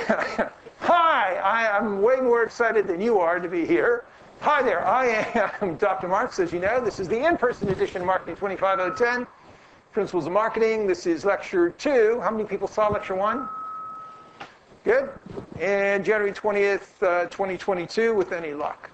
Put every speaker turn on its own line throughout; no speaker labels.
Hi, I'm way more excited than you are to be here. Hi there, I am Dr. Marks, as you know. This is the in-person edition of Marketing 25010, Principles of Marketing. This is Lecture 2. How many people saw Lecture 1? Good. And January 20th, 2022, with any luck.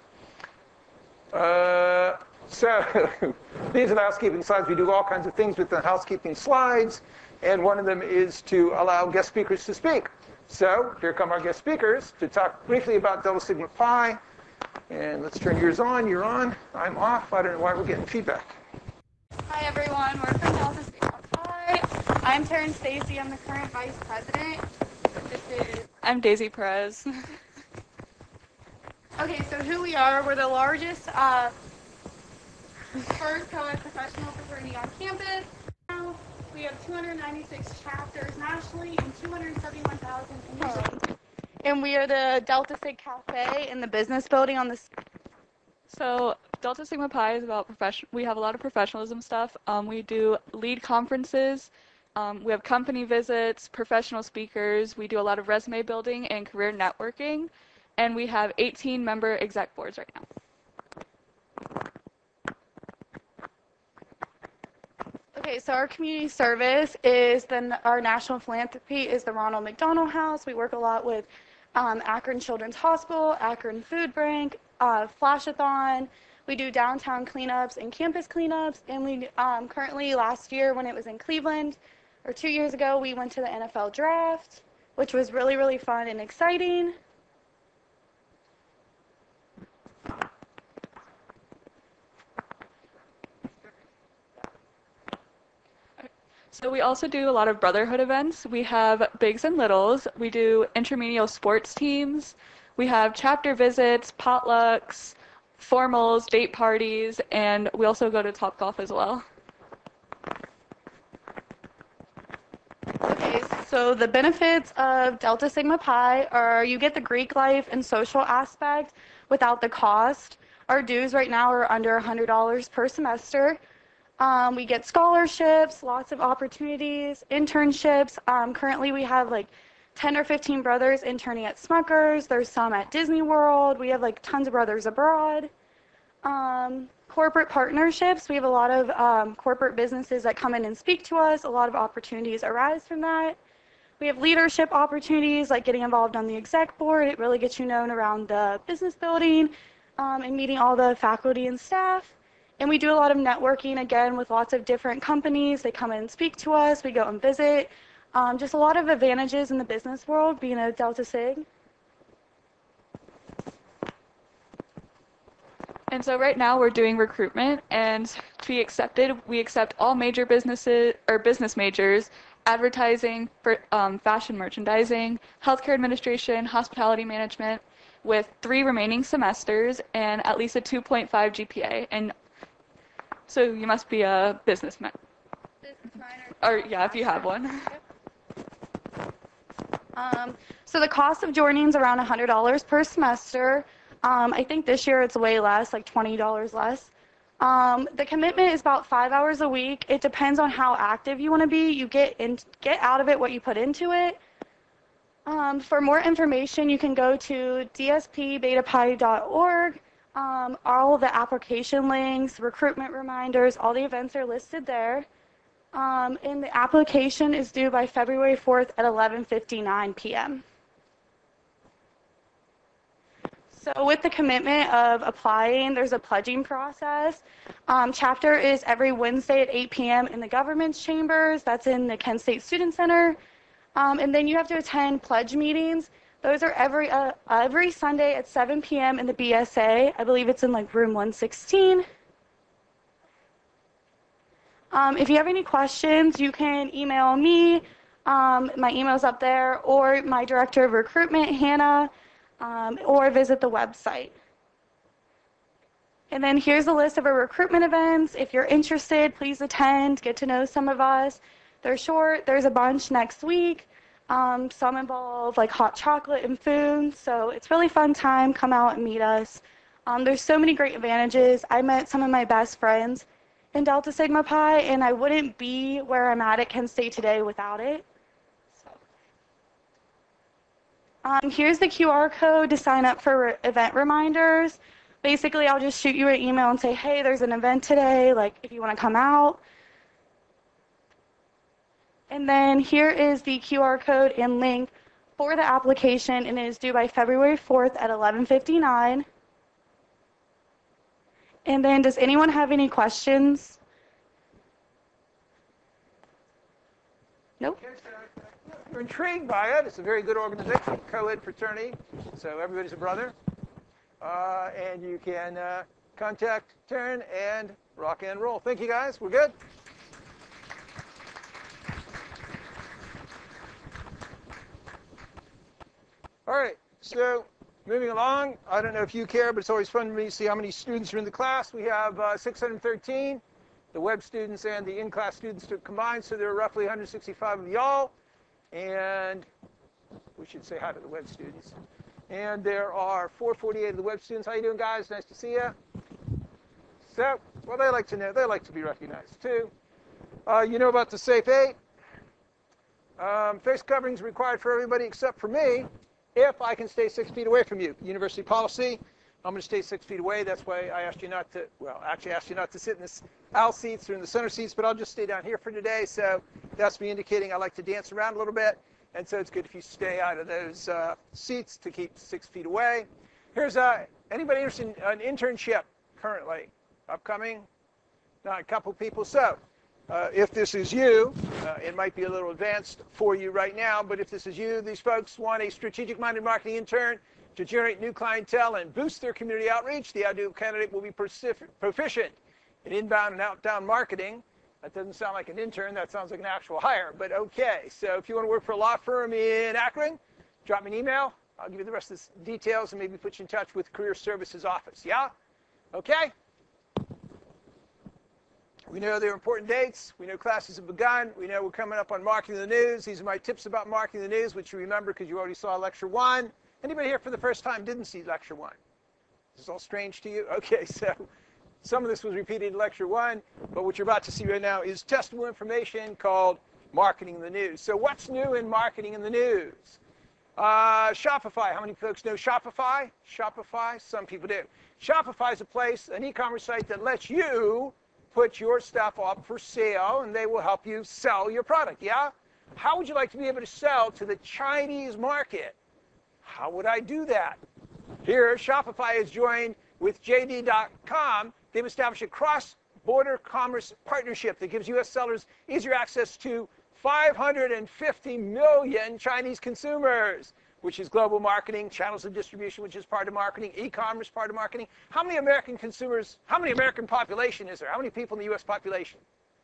So these are the housekeeping slides. We do all kinds of things with the housekeeping slides, and one of them is to allow guest speakers to speak. So here come our guest speakers to talk briefly about Delta Sigma Pi. And let's turn yours on. You're on. I'm off. I don't know why we're getting feedback.
Hi everyone, we're from Delta Sigma Pi. I'm Taryn Stacy. I'm the current vice president. I'm Daisy Perez. Okay, so who we are, we're the largest first co-ed professional fraternity on campus. Now we have 296 chapters nationally and 271,000 individuals. And we are the Delta Sig Cafe in the business building on the. So Delta Sigma Pi is about we have a lot of professionalism stuff. We do lead conferences. We have company visits, professional speakers. We do a lot of resume building and career networking. And we have 18 member exec boards right now. Okay, so our community service is our national philanthropy is the Ronald McDonald House. We work a lot with Akron Children's Hospital, Akron Food Bank, Flashathon. We do downtown cleanups and campus cleanups. And we currently, last year when it was in Cleveland, or 2 years ago, we went to the NFL draft, which was really, really fun and exciting. So we also do a lot of brotherhood events. We have Bigs and Littles. We do intramural sports teams. We have chapter visits, potlucks, formals, date parties, and we also go to Topgolf as well. Okay, so the benefits of Delta Sigma Pi are you get the Greek life and social aspect without the cost. Our dues right now are under $100 per semester. We get scholarships, lots of opportunities, internships. Currently we have like 10 or 15 brothers interning at Smucker's. There's some at Disney World. We have like tons of brothers abroad. Corporate partnerships. We have a lot of corporate businesses that come in and speak to us. A lot of opportunities arise from that. We have leadership opportunities like getting involved on the exec board. It really gets you known around the business building and meeting all the faculty and staff. And we do a lot of networking, again, with lots of different companies. They come in and speak to us. We go and visit. Just a lot of advantages in the business world being a Delta Sig. And so right now we're doing recruitment, and to be accepted, we accept all major businesses or business majors, advertising, fashion merchandising, healthcare administration, hospitality management, with 3 remaining semesters and at least a 2.5 GPA. And so you must be a businessman. Or yeah, if you have one. So the cost of joining is around $100 per semester. I think this year it's way less, like $20 less. The commitment is about 5 hours a week. It depends on how active you want to be. You get out of it what you put into it. For more information, you can go to dspbetapi.org. All the application links, recruitment reminders, all the events are listed there. And the application is due by February 4th at 11:59 p.m. So with the commitment of applying, there's a pledging process. Chapter is every Wednesday at 8 p.m. in the government's chambers. That's in the Kent State Student Center. And then you have to attend pledge meetings. Those are every Sunday at 7 p.m. in the BSA. I believe it's in like room 116. If you have any questions, you can email me. My email's up there, or my director of recruitment, Hannah, or visit the website. And then here's a list of our recruitment events. If you're interested, please attend, get to know some of us. They're short. There's a bunch next week. Some involve like hot chocolate and food. So it's really fun time. Come out and meet us. There's so many great advantages. I met some of my best friends in Delta Sigma Pi, and I wouldn't be where I'm at Kent State today without it. Here's the QR code to sign up for event reminders. Basically, I'll just shoot you an email and say, hey, there's an event today, like if you want to come out. And then here is the QR code and link for the application, and it is due by February 4th at 11:59. And then does anyone have any questions? Nope.
You're intrigued by it. It's a very good organization, co-ed fraternity, so everybody's a brother. And you can contact Taryn and rock and roll. Thank you, guys. We're good? All right, so moving along, I don't know if you care, but it's always fun for me to see how many students are in the class. We have 613, the web students and the in-class students combined, so there are roughly 165 of y'all. And we should say hi to the web students. And there are 448 of the web students. How you doing, guys? Nice to see you. So, well, they like to know. They like to be recognized, too. You know about the Safe 8. Face coverings required for everybody except for me, if I can stay 6 feet away from you. University policy, I'm going to stay 6 feet away. That's why I asked you not to, well, actually asked you not to sit in the aisle seats or in the center seats, but I'll just stay down here for today. So that's me indicating I like to dance around a little bit. And so it's good if you stay out of those seats to keep 6 feet away. Here's anybody interested in an internship currently? Upcoming? Not a couple people. So if this is you, it might be a little advanced for you right now, but if this is you, these folks want a strategic-minded marketing intern to generate new clientele and boost their community outreach. The ideal candidate will be proficient in inbound and outbound marketing. That doesn't sound like an intern. That sounds like an actual hire, but okay. So if you want to work for a law firm in Akron, drop me an email. I'll give you the rest of the details and maybe put you in touch with Career Services Office. Yeah? Okay? We know there are important dates. We know classes have begun. We know we're coming up on Marketing the News. These are my tips about marketing the news, which you remember because you already saw Lecture 1. Anybody here for the first time didn't see Lecture 1? Is this all strange to you? Okay, so some of this was repeated in Lecture 1, but what you're about to see right now is testable information called Marketing the News. So what's new in Marketing in the News? Shopify. How many folks know Shopify? Shopify? Some people do. Shopify is a place, an e-commerce site that lets you put your stuff up for sale, and they will help you sell your product, yeah? How would you like to be able to sell to the Chinese market? How would I do that? Here, Shopify has joined with JD.com. They've established a cross-border commerce partnership that gives U.S. sellers easier access to 550 million Chinese consumers, which is global marketing, channels of distribution, which is part of marketing, e-commerce part of marketing. How many American consumers, how many American population is there? How many people in the U.S. population?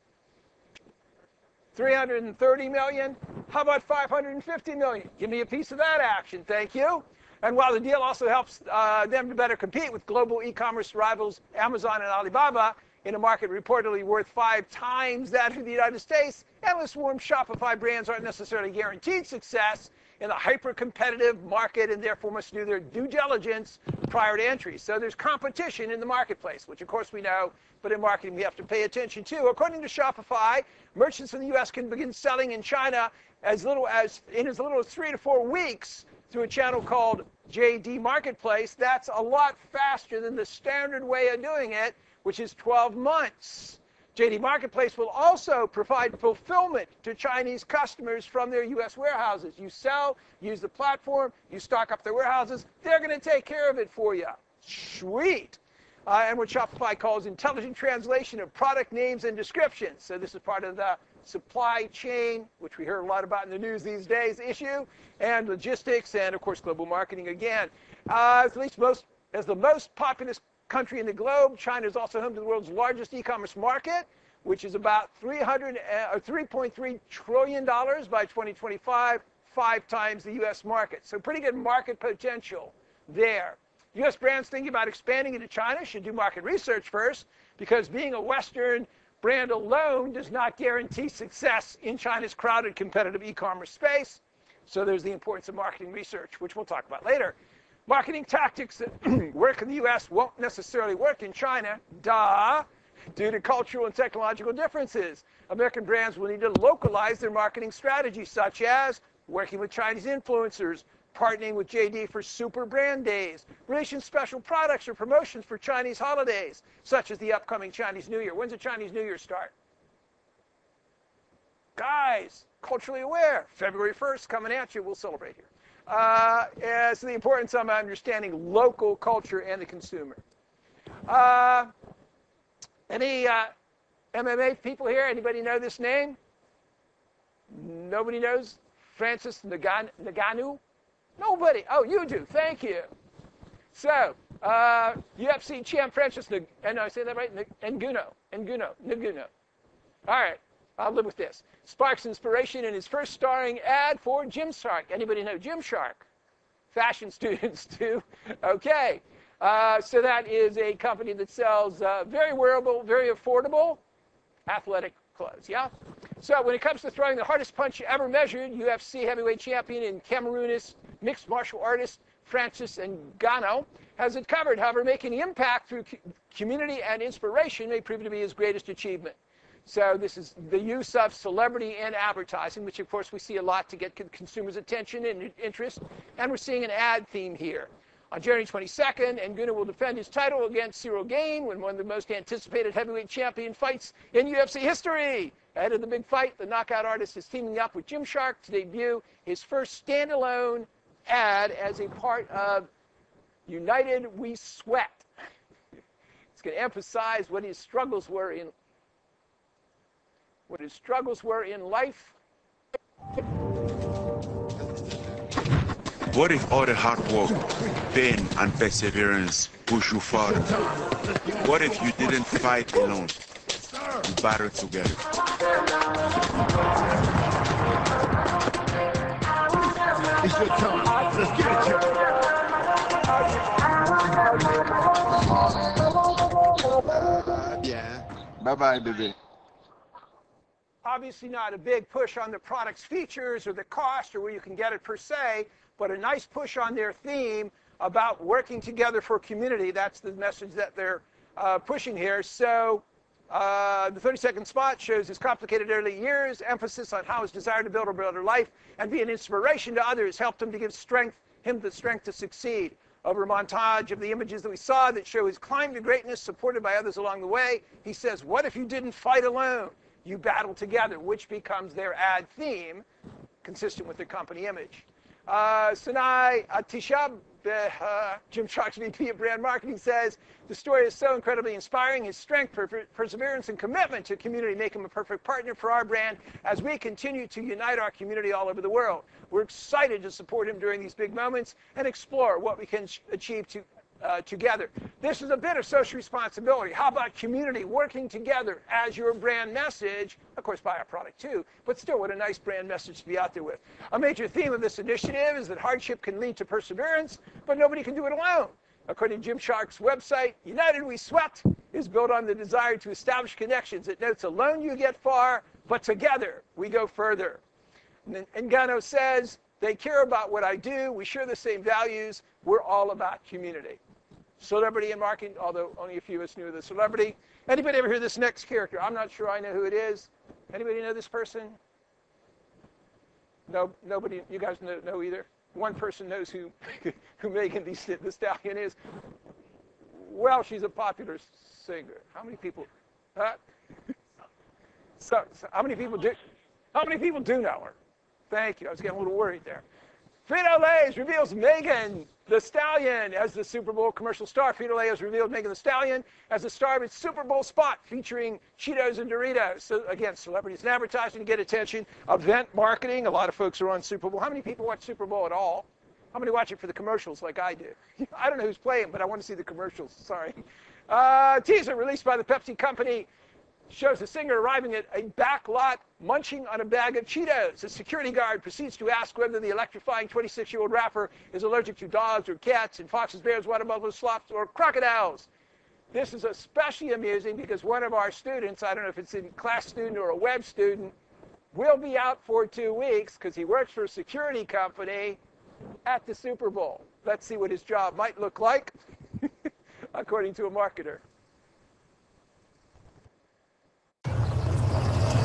330 million? How about 550 million? Give me a piece of that action, thank you. And while the deal also helps them to better compete with global e-commerce rivals Amazon and Alibaba in a market reportedly worth 5 times that of the United States, analysts warn Shopify brands aren't necessarily guaranteed success in a hyper-competitive market and therefore must do their due diligence prior to entry. So there's competition in the marketplace, which of course we know, but in marketing we have to pay attention to. According to Shopify, merchants in the U.S. can begin selling in China in as little as 3 to 4 weeks through a channel called JD Marketplace. That's a lot faster than the standard way of doing it, which is 12 months. JD Marketplace will also provide fulfillment to Chinese customers from their U.S. warehouses. You sell, use the platform, you stock up their warehouses, they're going to take care of it for you. Sweet. And what Shopify calls intelligent translation of product names and descriptions. So this is part of the supply chain, which we hear a lot about in the news these days, issue, and logistics, and of course global marketing again. As the most populous country in the globe, China is also home to the world's largest e-commerce market, which is about $3.3 trillion by 2025, 5 times the U.S. market. So pretty good market potential there. U.S. brands thinking about expanding into China should do market research first, because being a Western brand alone does not guarantee success in China's crowded, competitive e-commerce space. So there's the importance of marketing research, which we'll talk about later. Marketing tactics that work in the U.S. won't necessarily work in China, due to cultural and technological differences. American brands will need to localize their marketing strategies, such as working with Chinese influencers, partnering with JD for Super Brand Days, releasing special products or promotions for Chinese holidays, such as the upcoming Chinese New Year. When's the Chinese New Year start? Guys, culturally aware, February 1st, coming at you. We'll celebrate here. As to the importance of understanding local culture and the consumer. Any MMA people here? Anybody know this name? Nobody knows Francis Ngannou? Nobody. Oh, you do. Thank you. So, UFC champ Francis and I say that right? Ngannou. All right. I'll live with this. Sparks inspiration in his first starring ad for Gymshark. Anybody know Gymshark? Fashion students do. Okay. So that is a company that sells very wearable, very affordable athletic clothes. Yeah? So when it comes to throwing the hardest punch ever measured, UFC heavyweight champion and Cameroonese mixed martial artist Francis Ngannou has it covered. However, making an impact through community and inspiration may prove to be his greatest achievement. So this is the use of celebrity in advertising, which of course we see a lot to get consumers' attention and interest. And we're seeing an ad theme here. On January 22nd, Ngannou will defend his title against Cyril Gane when one of the most anticipated heavyweight champion fights in UFC history. Ahead of the big fight, the knockout artist is teaming up with Gymshark to debut his first standalone ad as a part of United We Sweat. It's going to emphasize what his struggles were in life.
What if all the hard work, pain, and perseverance push you farther? What if you didn't fight alone? You battled together.
It's your time. Let's get it,
Yeah. Bye-bye, baby.
Obviously not a big push on the product's features or the cost or where you can get it per se, but a nice push on their theme about working together for community. That's the message that they're pushing here. So the 30-second spot shows his complicated early years, emphasis on how his desire to build a better life and be an inspiration to others helped him to give him the strength to succeed. Over a montage of the images that we saw that show his climb to greatness supported by others along the way, he says, what if you didn't fight alone? You battle together, which becomes their ad theme, consistent with their company image. Sanai Atishab, Gymshark's VP of Brand Marketing, says, the story is so incredibly inspiring. His strength, perseverance, and commitment to community make him a perfect partner for our brand as we continue to unite our community all over the world. We're excited to support him during these big moments and explore what we can achieve together. This is a bit of social responsibility. How about community working together as your brand message? Of course, buy our product too, but still, what a nice brand message to be out there with. A major theme of this initiative is that hardship can lead to perseverance, but nobody can do it alone. According to Gymshark's website, United We Sweat is built on the desire to establish connections. It notes, alone you get far, but together we go further. And Ngannou says, they care about what I do. We share the same values. We're all about community. Celebrity and marketing, although only a few of us knew the celebrity. Anybody ever hear this next character? I'm not sure I know who it is. Anybody know this person? No, nobody. You guys know either. One person knows who Megan Thee Stallion is. Well, she's a popular singer. How many people? So how many people do? How many people do know her? Thank you. I was getting a little worried there. Frito-Lay's reveals Megan Thee Stallion as the Super Bowl commercial star. Frito-Lay has revealed Megan Thee Stallion as the star of its Super Bowl spot featuring Cheetos and Doritos. So again, celebrities and advertising to get attention. Event marketing. A lot of folks are on Super Bowl. How many people watch Super Bowl at all? How many watch it for the commercials like I do? I don't know who's playing, but I want to see the commercials. Sorry. Teaser released by the Pepsi company shows the singer arriving at a back lot munching on a bag of Cheetos. A security guard proceeds to ask whether the electrifying 26-year-old rapper is allergic to dogs or cats and foxes, bears, water buffaloes, sloths, or crocodiles. This is especially amusing because one of our students, I don't know if it's a class student or a web student, will be out for 2 weeks because he works for a security company at the Super Bowl. Let's see what his job might look like, according to a marketer.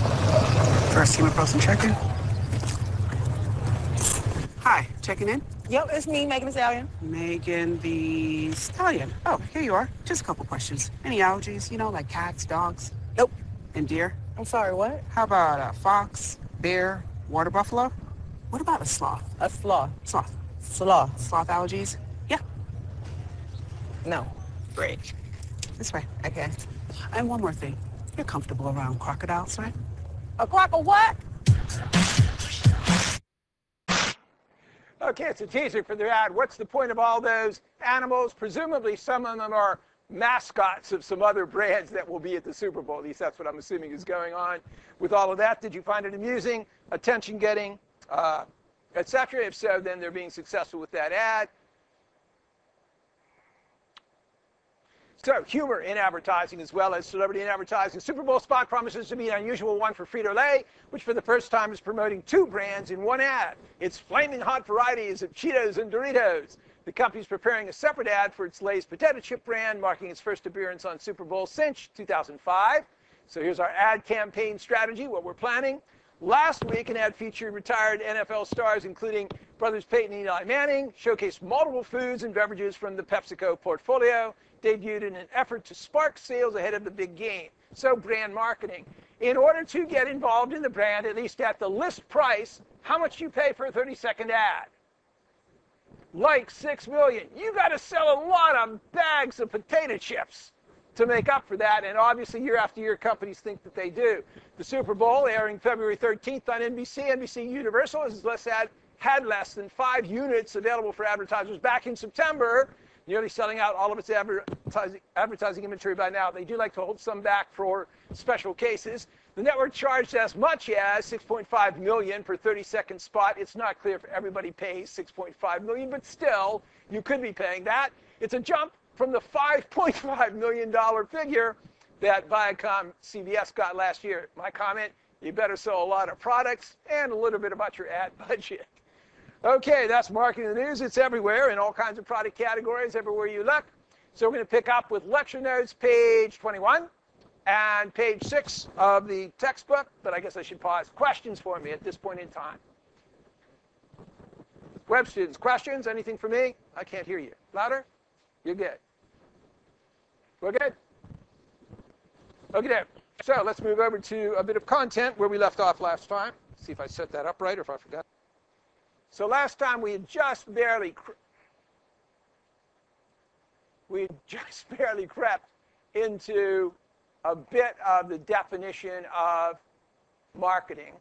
First team approach and check-in. Hi, checking in? Yep, it's me, Megan Thee Stallion. Megan Thee Stallion. Oh, here you are. Just a couple questions. Any allergies, you know, like cats, dogs? Nope. And deer? I'm sorry, what? How about a fox, bear, water buffalo? What about a sloth? A sloth. Sloth. Sloth. Sloth allergies? Yeah. No. Great. This way. Okay. And one more thing. You're comfortable around crocodiles, right? A crocodile what?
Okay, it's a teaser for the ad. What's the point of all those animals? Presumably some of them are mascots of some other brands that will be at the Super Bowl. At least that's what I'm assuming is going on with all of that. Did you find it amusing, attention-getting, etc.? If so, then they're being successful with that ad. So, humor in advertising as well as celebrity in advertising. Super Bowl spot promises to be an unusual one for Frito-Lay, which for the first time is promoting two brands in one ad. It's flaming hot varieties of Cheetos and Doritos. The company's preparing a separate ad for its Lay's potato chip brand, marking its first appearance on Super Bowl since 2005. So here's our ad campaign strategy, what we're planning. Last week, an ad featured retired NFL stars, including brothers Peyton and Eli Manning, showcased multiple foods and beverages from the PepsiCo portfolio, debuted in an effort to spark sales ahead of the big game. So brand marketing. In order to get involved in the brand, at least at the list price, how much you pay for a 30-second ad? Like $6 million. You got to sell a lot of bags of potato chips to make up for that, and obviously year after year companies think that they do. The Super Bowl, airing February 13th on NBC. NBC Universal had less than 5 units available for advertisers back in September, nearly selling out all of its advertising inventory by now. They do like to hold some back for special cases. The network charged as much as $6.5 million per 30-second spot. It's not clear if everybody pays $6.5 million, but still, you could be paying that. It's a jump from the $5.5 million figure that Viacom CBS got last year. My comment, you better sell a lot of products and a little bit about your ad budget. Okay, that's Marketing the News. It's everywhere in all kinds of product categories, everywhere you look. So we're going to pick up with lecture notes, page 21, and page 6 of the textbook. But I guess I should pause. Questions for me at this point in time? Web students, questions? Anything for me? I can't hear you. Louder? You're good. We're good? Okay, so let's move over to a bit of content where we left off last time. See if I set that up right or if I forgot. So last time we had just barely crept into a bit of the definition of marketing.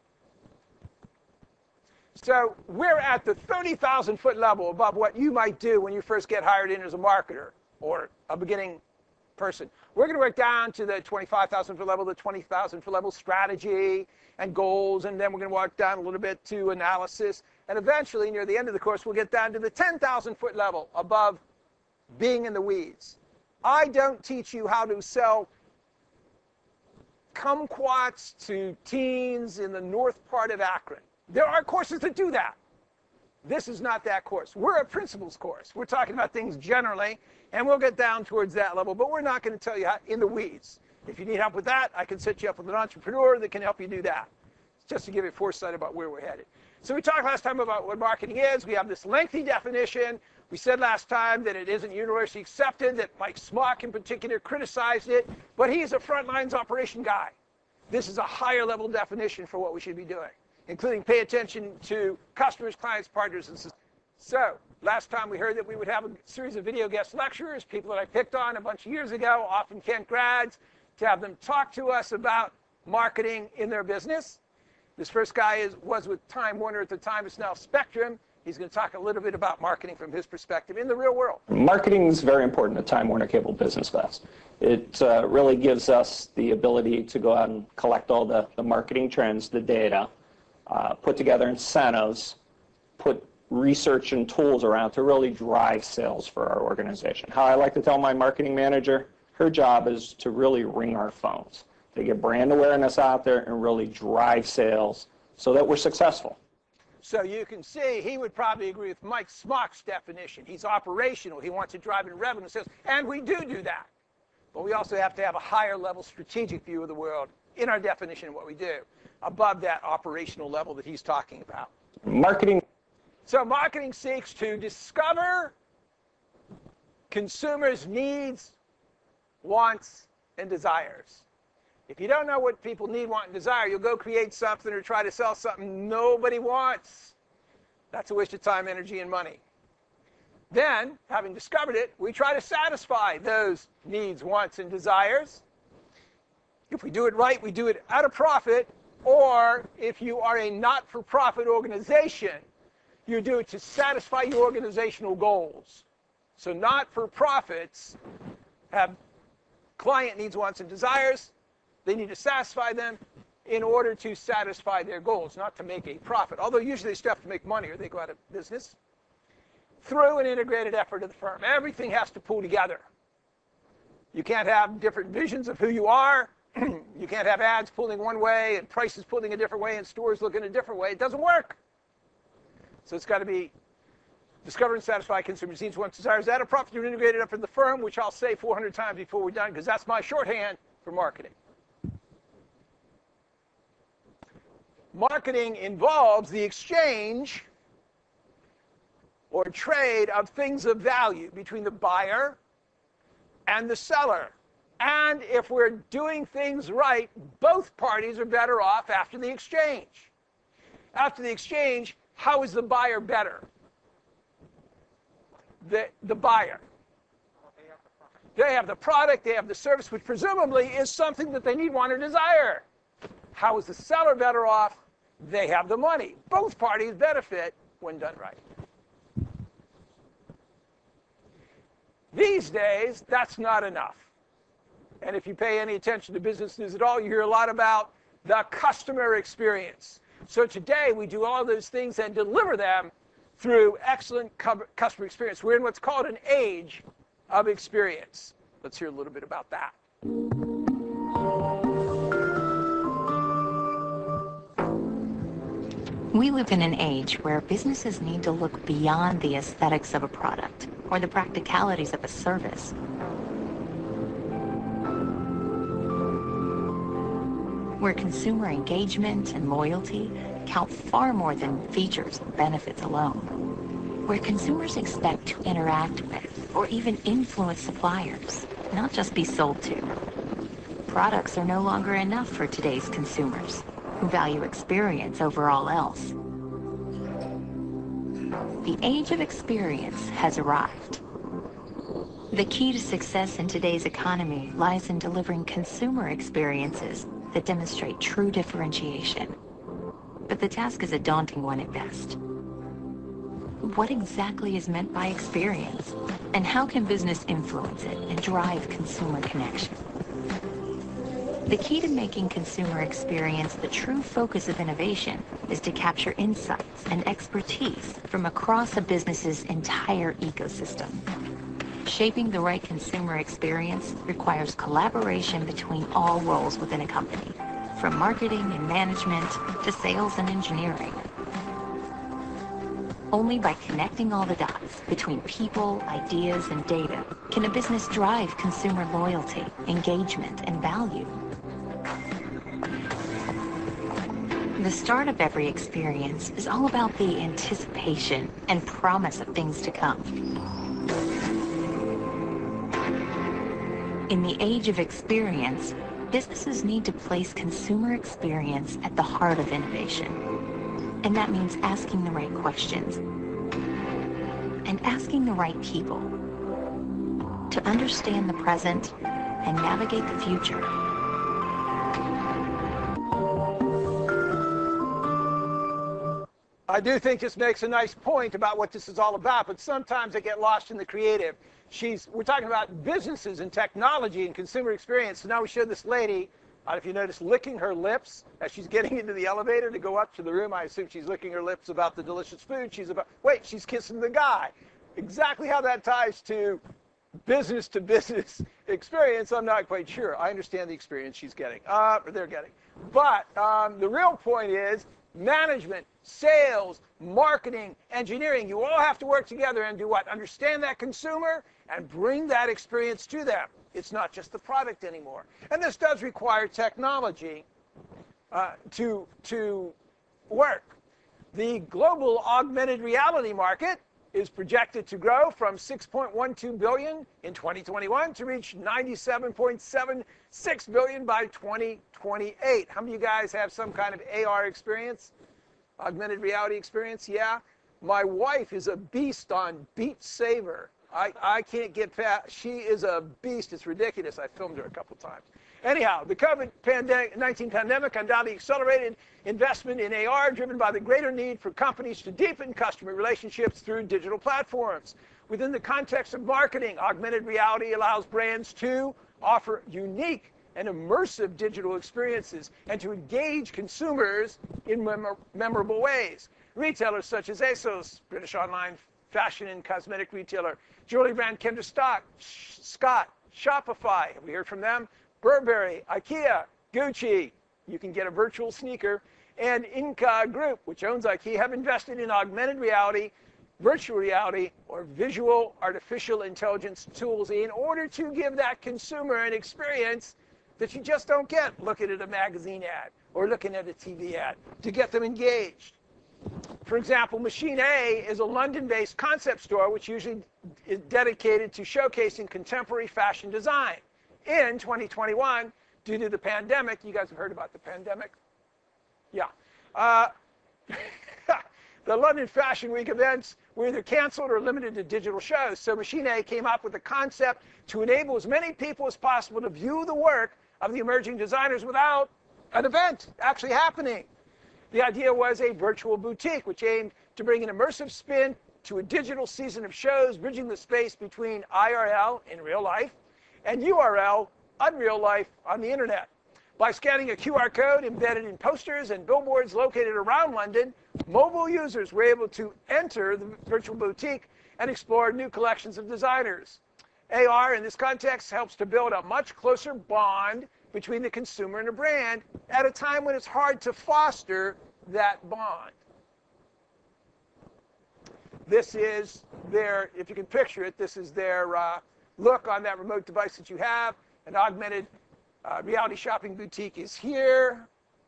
So we're at the 30,000-foot level above what you might do when you first get hired in as a marketer or a beginning person. We're going to work down to the 25,000-foot level, the 20,000-foot level strategy and goals, and then we're going to walk down a little bit to analysis. And eventually, near the end of the course, we'll get down to the 10,000-foot level above being in the weeds. I don't teach you how to sell kumquats to teens in the north part of Akron. There are courses that do that. This is not that course. We're a principles course. We're talking about things generally, and we'll get down towards that level, but we're not going to tell you how in the weeds. If you need help with that, I can set you up with an entrepreneur that can help you do that. Just to give you foresight about where we're headed. So we talked last time about what marketing is. We have this lengthy definition. We said last time that it isn't universally accepted, that Mike Smock in particular criticized it, but he's a front lines operation guy. This is a higher level definition for what we should be doing, including pay attention to customers, clients, partners, and systems. So last time we heard that we would have a series of video guest lecturers, people that I picked on a bunch of years ago, often Kent grads, to have them talk to us about marketing in their business. This first guy was with Time Warner at the time. It's now Spectrum. He's going to talk a little bit about marketing from his perspective in the real world.
Marketing is very important at Time Warner Cable Business Fest. It really gives us the ability to go out and collect all the marketing trends, the data, put together incentives, put research and tools around to really drive sales for our organization. How I like to tell my marketing manager, her job is to really ring our phones, to get brand awareness out there and really drive sales so that we're successful.
So you can see he would probably agree with Mike Smock's definition. He's operational. He wants to drive in revenue sales. And we do that. But we also have to have a higher level strategic view of the world in our definition of what we do, above that operational level that he's talking about.
Marketing.
So marketing seeks to discover consumers' needs, wants, and desires. If you don't know what people need, want, and desire, you'll go create something or try to sell something nobody wants. That's a waste of time, energy, and money. Then, having discovered it, we try to satisfy those needs, wants, and desires. If we do it right, we do it at a profit, or if you are a not-for-profit organization, you do it to satisfy your organizational goals. So not-for-profits have client needs, wants, and desires. They need to satisfy them in order to satisfy their goals, not to make a profit. Although usually they still have to make money or they go out of business. Through an integrated effort of the firm. Everything has to pull together. You can't have different visions of who you are. You can't have ads pulling one way and prices pulling a different way and stores looking a different way. It doesn't work. So it's got to be discover and satisfy consumers' needs, wants, desires at a profit through an integrated effort of the firm, which I'll say 400 times before we're done because that's my shorthand for marketing. Marketing involves the exchange or trade of things of value between the buyer and the seller. And if we're doing things right, both parties are better off after the exchange. After the exchange, how is the buyer better? The buyer. They have the product, they have the service, which presumably is something that they need, want, or desire. How is the seller better off? They have the money. Both parties benefit when done right. These days, that's not enough. And if you pay any attention to business news at all, you hear a lot about the customer experience. So today, we do all those things and deliver them through excellent customer experience. We're in what's called an age of experience. Let's hear a little bit about that.
We live in an age where businesses need to look beyond the aesthetics of a product or the practicalities of a service. Where consumer engagement and loyalty count far more than features and benefits alone. Where consumers expect to interact with or even influence suppliers, not just be sold to. Products are no longer enough for today's consumers, who value experience over all else. The age of experience has arrived. The key to success in today's economy lies in delivering consumer experiences that demonstrate true differentiation. But the task is a daunting one at best. What exactly is meant by experience? And how can business influence it and drive consumer connection? The key to making consumer experience the true focus of innovation is to capture insights and expertise from across a business's entire ecosystem. Shaping the right consumer experience requires collaboration between all roles within a company, from marketing and management to sales and engineering. Only by connecting all the dots between people, ideas, and data can a business drive consumer loyalty, engagement, and value. The start of every experience is all about the anticipation and promise of things to come. In the age of experience, businesses need to place consumer experience at the heart of innovation. And that means asking the right questions and asking the right people to understand the present and navigate the future.
I do think this makes a nice point about what this is all about, but sometimes I get lost in the creative. We're talking about businesses and technology and consumer experience. So now we show this lady, I don't know if you notice, licking her lips as she's getting into the elevator to go up to the room. I assume she's licking her lips about the delicious food. She's kissing the guy. Exactly how that ties to business experience, I'm not quite sure. I understand the experience she's getting, or they're getting. But the real point is management, sales, marketing, engineering, you all have to work together and do what? Understand that consumer and bring that experience to them. It's not just the product anymore. And this does require technology to work. The global augmented reality market is projected to grow from $6.12 billion in 2021 to reach $97.76 billion by 2028. How many of you guys have some kind of AR experience? Augmented reality experience? Yeah. My wife is a beast on Beat Saber. I can't get past. She is a beast. It's ridiculous. I filmed her a couple times. Anyhow, the COVID-19 pandemic undoubtedly accelerated investment in AR, driven by the greater need for companies to deepen customer relationships through digital platforms. Within the context of marketing, augmented reality allows brands to offer unique and immersive digital experiences and to engage consumers in memorable ways. Retailers such as ASOS, British online fashion and cosmetic retailer, jewelry brand Kendra Scott, Shopify, have we heard from them? Burberry, IKEA, Gucci, you can get a virtual sneaker, and Inca Group, which owns IKEA, have invested in augmented reality, virtual reality, or visual artificial intelligence tools in order to give that consumer an experience that you just don't get looking at a magazine ad or looking at a TV ad, to get them engaged. For example, Machine A is a London-based concept store which usually is dedicated to showcasing contemporary fashion design. In 2021, due to the pandemic, you guys have heard about the pandemic? Yeah. The London Fashion Week events were either canceled or limited to digital shows. So Machine A came up with a concept to enable as many people as possible to view the work of the emerging designers without an event actually happening. The idea was a virtual boutique, which aimed to bring an immersive spin to a digital season of shows, bridging the space between IRL, in real life, and URL, unreal life, on the internet. By scanning a QR code embedded in posters and billboards located around London, mobile users were able to enter the virtual boutique and explore new collections of designers. AR, in this context, helps to build a much closer bond between the consumer and a brand at a time when it's hard to foster that bond. This is their, if you can picture it, this is their look on that remote device that you have. An augmented reality shopping boutique is here.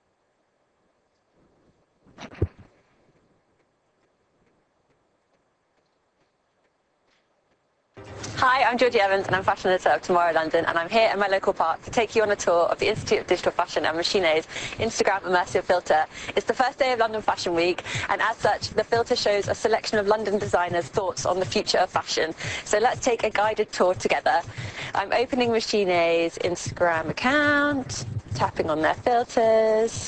Hi, I'm Georgie Evans and I'm fashion editor of Tomorrow London, and I'm here in my local park to take you on a tour of the Institute of Digital Fashion and Machine A's Instagram Immersive Filter. It's the first day of London Fashion Week, and as such, the filter shows a selection of London designers' thoughts on the future of fashion. So let's take a guided tour together. I'm opening Machine A's Instagram account, tapping on their filters,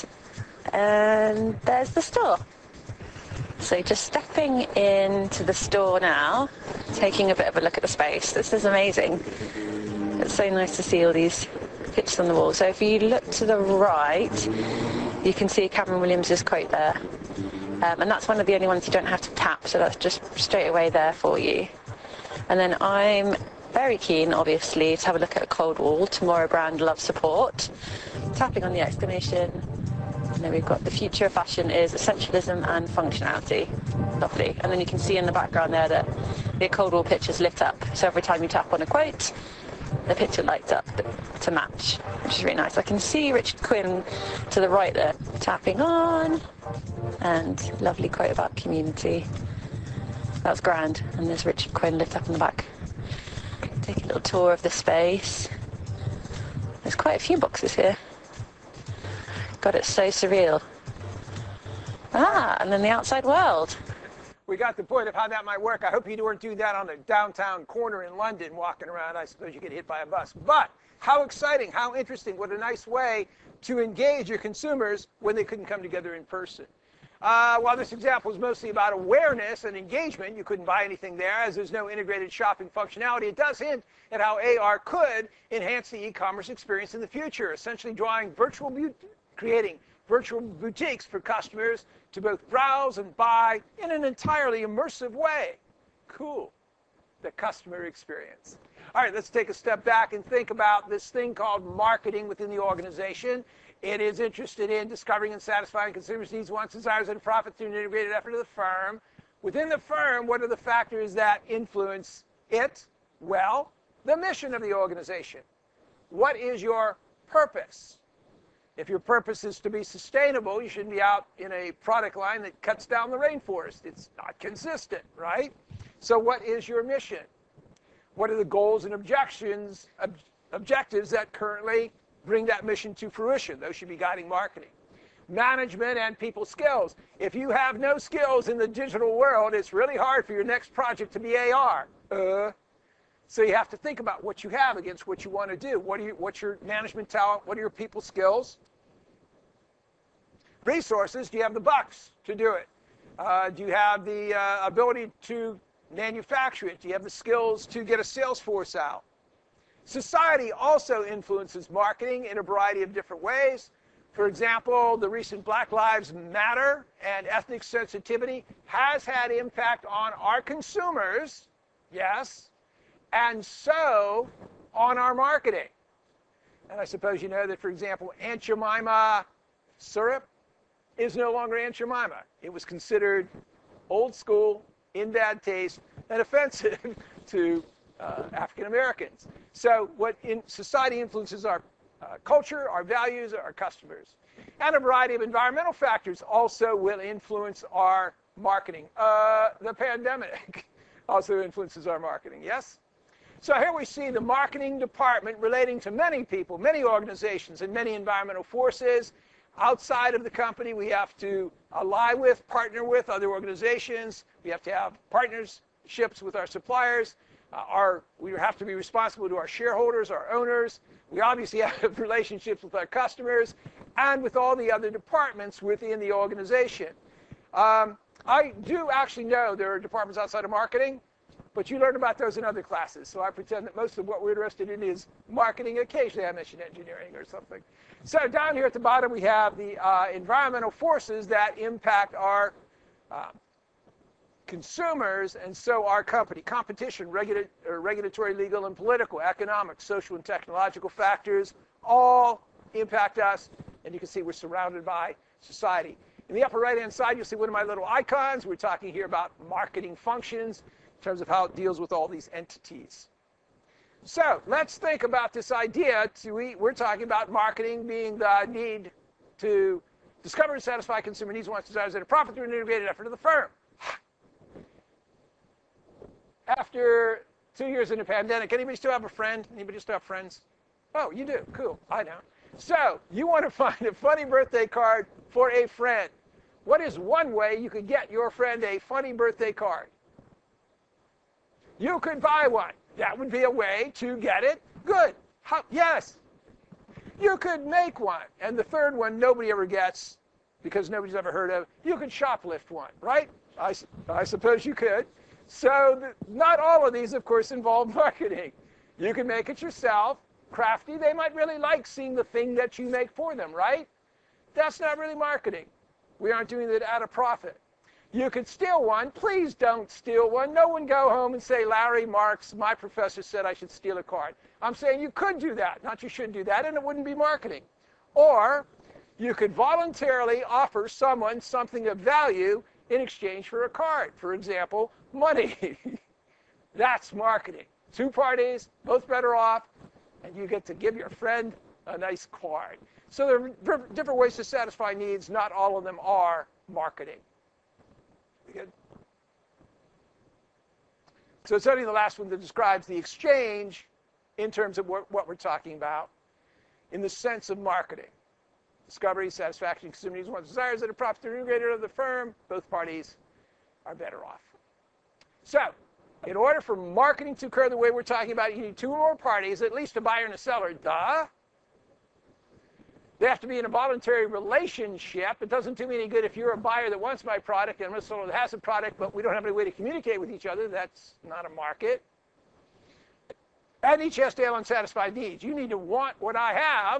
and there's the store. So just stepping into the store now, taking a bit of a look at the space. This is amazing. It's so nice to see all these pictures on the wall. So if you look to the right, you can see Cameron Williams' quote there. And that's one of the only ones you don't have to tap, so that's just straight away there for you. And then I'm very keen, obviously, to have a look at Cold Wall, Tomorrow Brand Love Support. Tapping on the exclamation. And then we've got the future of fashion is essentialism and functionality. Lovely. And then you can see in the background there that the Cold Wall picture's lit up. So every time you tap on a quote, the picture lights up to match, which is really nice. I can see Richard Quinn to the right there, tapping on. And lovely quote about community. That's grand. And there's Richard Quinn lit up in the back. Take a little tour of the space. There's quite a few boxes here. God, it's so surreal. And then the outside world.
We got the point of how that might work. I hope you weren't doing that on a downtown corner in London, walking around. I suppose you get hit by a bus. But how exciting, how interesting, what a nice way to engage your consumers when they couldn't come together in person. While this example is mostly about awareness and engagement, you couldn't buy anything there as there's no integrated shopping functionality. It does hint at how AR could enhance the e-commerce experience in the future, essentially creating virtual boutiques for customers to both browse and buy in an entirely immersive way. Cool. The customer experience. All right, let's take a step back and think about this thing called marketing within the organization. It is interested in discovering and satisfying consumers' needs, wants, desires, and profits through an integrated effort of the firm. Within the firm, what are the factors that influence it? Well, the mission of the organization. What is your purpose? If your purpose is to be sustainable, you shouldn't be out in a product line that cuts down the rainforest. It's not consistent, right? So what is your mission? What are the goals and objectives that currently bring that mission to fruition? Those should be guiding marketing. Management and people skills. If you have no skills in the digital world, it's really hard for your next project to be AR. So you have to think about what you have against what you want to do. What's your management talent? What are your people skills? Resources, do you have the bucks to do it? Do you have the ability to manufacture it? Do you have the skills to get a sales force out? Society also influences marketing in a variety of different ways. For example, the recent Black Lives Matter and ethnic sensitivity has had impact on our consumers, yes, and so on our marketing. And I suppose you know that, for example, Aunt Jemima syrup is no longer Aunt Jemima. It was considered old school, in bad taste, and offensive to African Americans. So what in society influences our culture, our values, our customers. And a variety of environmental factors also will influence our marketing. The pandemic also influences our marketing, yes? So here we see the marketing department relating to many people, many organizations, and many environmental forces. Outside of the company, we have to ally with, partner with other organizations. We have to have partnerships with our suppliers. We have to be responsible to our shareholders, our owners. We obviously have relationships with our customers and with all the other departments within the organization. I do actually know there are departments outside of marketing, but you learn about those in other classes. So I pretend that most of what we're interested in is marketing. Occasionally I mention engineering or something. So down here at the bottom we have the environmental forces that impact our consumers and so our company. Competition, regulatory, legal, and political, economic, social, and technological factors all impact us. And you can see we're surrounded by society. In the upper right-hand side, you'll see one of my little icons. We're talking here about marketing functions in terms of how it deals with all these entities. So let's think about this idea. We're talking about marketing being the need to discover and satisfy consumer needs, wants, desires, and a profit through an integrated effort of the firm. After 2 years in the pandemic, anybody still have a friend? Anybody still have friends? Oh, you do. Cool. I know. So you want to find a funny birthday card for a friend. What is one way you could get your friend a funny birthday card? You could buy one. That would be a way to get it. Good. Yes. You could make one. And the third one nobody ever gets because nobody's ever heard of. You could shoplift one, right? I suppose you could. So not all of these, of course, involve marketing. You can make it yourself. Crafty, they might really like seeing the thing that you make for them, right? That's not really marketing. We aren't doing it at a profit. You could steal one. Please don't steal one. No one go home and say, Larry Marks, my professor said I should steal a card. I'm saying you could do that, not you should do that, and it wouldn't be marketing. Or you could voluntarily offer someone something of value in exchange for a card. For example, money. That's marketing. Two parties, both better off, and you get to give your friend a nice card. So there are different ways to satisfy needs. Not all of them are marketing. Good. So it's only the last one that describes the exchange in terms of what we're talking about in the sense of marketing. Discovery, satisfaction, consumer needs, wants, desires that are profit integrated of the firm. Both parties are better off. So in order for marketing to occur the way we're talking about, you need two or more parties, at least a buyer and a seller. Duh. They have to be in a voluntary relationship. It doesn't do me any good if you're a buyer that wants my product and I'm a seller that has a product, but we don't have any way to communicate with each other. That's not a market. And each has to have unsatisfied needs. You need to want what I have,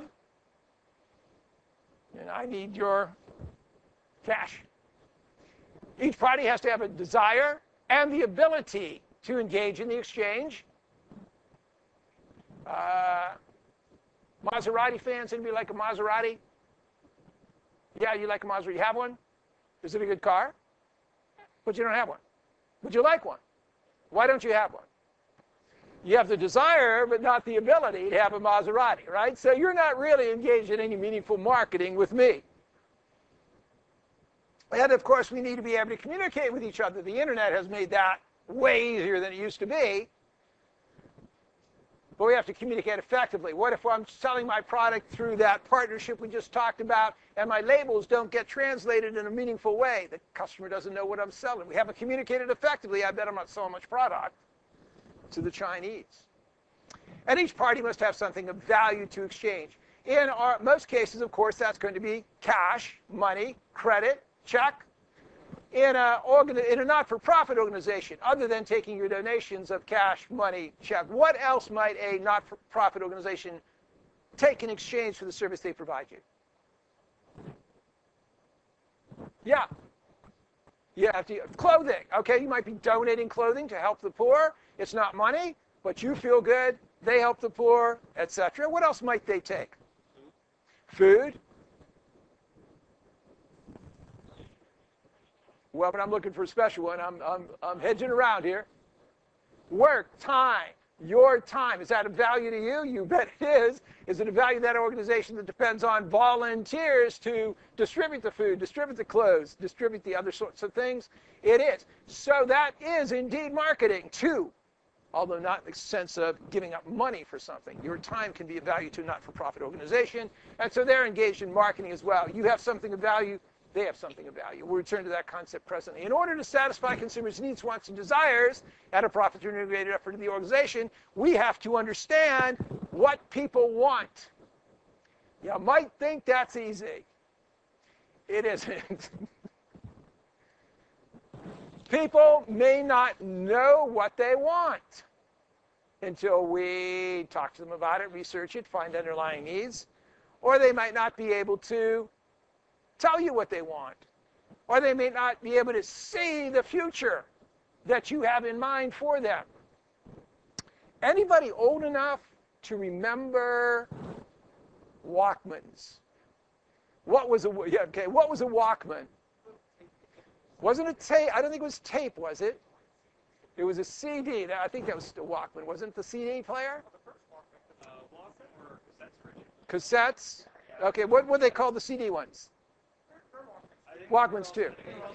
and I need your cash. Each party has to have a desire and the ability to engage in the exchange. Maserati fans, anybody like a Maserati? Yeah, you like a Maserati. You have one? Is it a good car? But you don't have one. Would you like one? Why don't you have one? You have the desire, but not the ability to have a Maserati, right? So you're not really engaged in any meaningful marketing with me. And of course, we need to be able to communicate with each other. The internet has made that way easier than it used to be. But we have to communicate effectively. What if I'm selling my product through that partnership we just talked about, and my labels don't get translated in a meaningful way? The customer doesn't know what I'm selling. We haven't communicated effectively. I bet I'm not selling much product to the Chinese. And each party must have something of value to exchange. In most cases, of course, that's going to be cash, money, credit, check. In a not-for-profit organization, other than taking your donations of cash, money, check, what else might a not-for-profit organization take in exchange for the service they provide you? Yeah. You have to, clothing. Okay, you might be donating clothing to help the poor. It's not money, but you feel good. They help the poor, etc. What else might they take? Food. Well, but I'm looking for a special one. I'm hedging around here. Work, time, your time. Is that a value to you? You bet it is. Is it a value to that organization that depends on volunteers to distribute the food, distribute the clothes, distribute the other sorts of things? It is. So that is indeed marketing too, although not in the sense of giving up money for something. Your time can be of value to a not-for-profit organization, and so they're engaged in marketing as well. You have something of value. They have something of value. We'll return to that concept presently. In order to satisfy consumers' needs, wants, and desires at a profit-generated effort of the organization, we have to understand what people want. You might think that's easy. It isn't. People may not know what they want until we talk to them about it, research it, find underlying needs, or they might not be able to tell you what they want, or they may not be able to see the future that you have in mind for them. Anybody old enough to remember Walkmans? What was a Walkman? Wasn't it tape? I don't think it was tape, was it? It was a CD. I think that was still Walkman. Wasn't it the CD player? Cassettes? Okay, what would they call the CD ones? Walkmans too.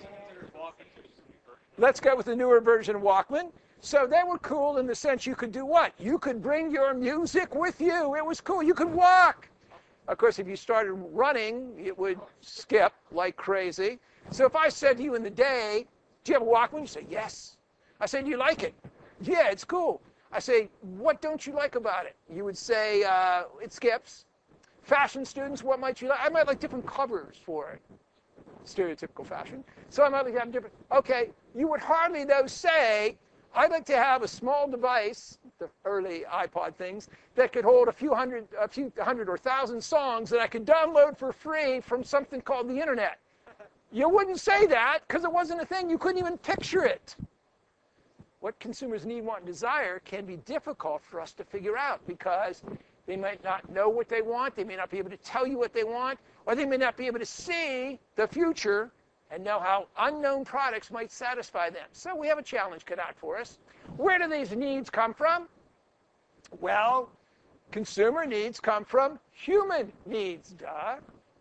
Let's go with the newer version of Walkman. So they were cool in the sense you could do what? You could bring your music with you. It was cool. You could walk. Of course, if you started running, it would skip like crazy. So if I said to you in the day, do you have a Walkman? You say, yes. I say, do you like it? Yeah, it's cool. I say, what don't you like about it? You would say, it skips. Fashion students, what might you like? I might like different covers for it. Stereotypical fashion. So I might like to have different. Okay, you would hardly though say, I'd like to have a small device, the early iPod things, that could hold a few hundred or thousand songs that I could download for free from something called the internet. You wouldn't say that because it wasn't a thing. You couldn't even picture it. What consumers need, want, and desire can be difficult for us to figure out because they might not know what they want. They may not be able to tell you what they want. Or they may not be able to see the future and know how unknown products might satisfy them. So we have a challenge cut out for us. Where do these needs come from? Well, consumer needs come from human needs, duh.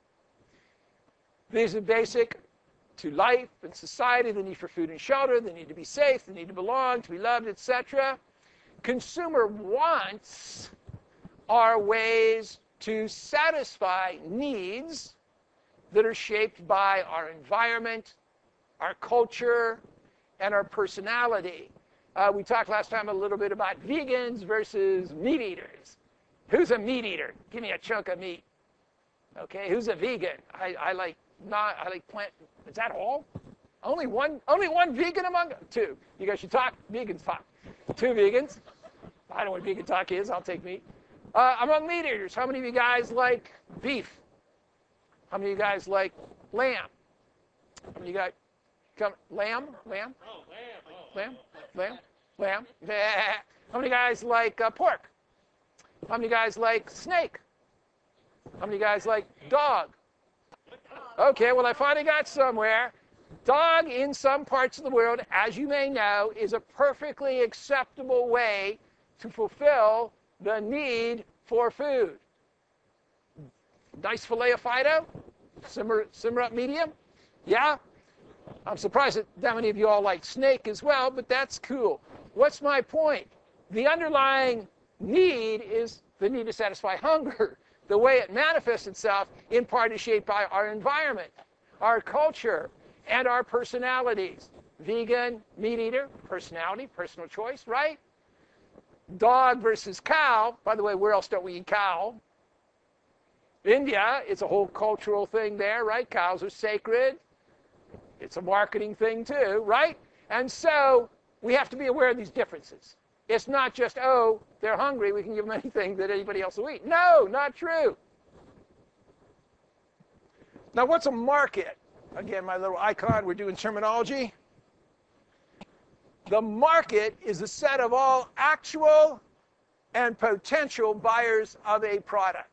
These are basic to life and society, the need for food and shelter, the need to be safe, the need to belong, to be loved, etc. Consumer wants are ways to satisfy needs that are shaped by our environment, our culture, and our personality. We talked last time a little bit about vegans versus meat eaters. Who's a meat eater? Give me a chunk of meat. Okay, who's a vegan? I like plant. Is that all? Only one vegan among two. You guys should talk. Vegans talk. Two vegans. I don't know what vegan talk is. I'll take meat. Among meat eaters, how many of you guys like beef? How many of you guys like lamb? How many of you guys lamb? Lamb? Oh, lamb. Lamb? Lamb? How many guys like pork? How many guys like snake? How many guys like dog? Okay, well, I finally got somewhere. Dog in some parts of the world, as you may know, is a perfectly acceptable way to fulfill the need for food. Nice filet of Fido, simmer up medium. Yeah, I'm surprised that many of you all like snake as well, but that's cool. What's my point? The underlying need is the need to satisfy hunger. The way it manifests itself, in part, is shaped by our environment, our culture, and our personalities. Vegan, meat eater, personality, personal choice, right? Dog versus cow. By the way, where else don't we eat cow? India, it's a whole cultural thing there, right? Cows are sacred. It's a marketing thing too, right? And so we have to be aware of these differences. It's not just, oh, they're hungry, we can give them anything that anybody else will eat. No, not true. Now, what's a market? Again, my little icon, we're doing terminology. The market is a set of all actual and potential buyers of a product.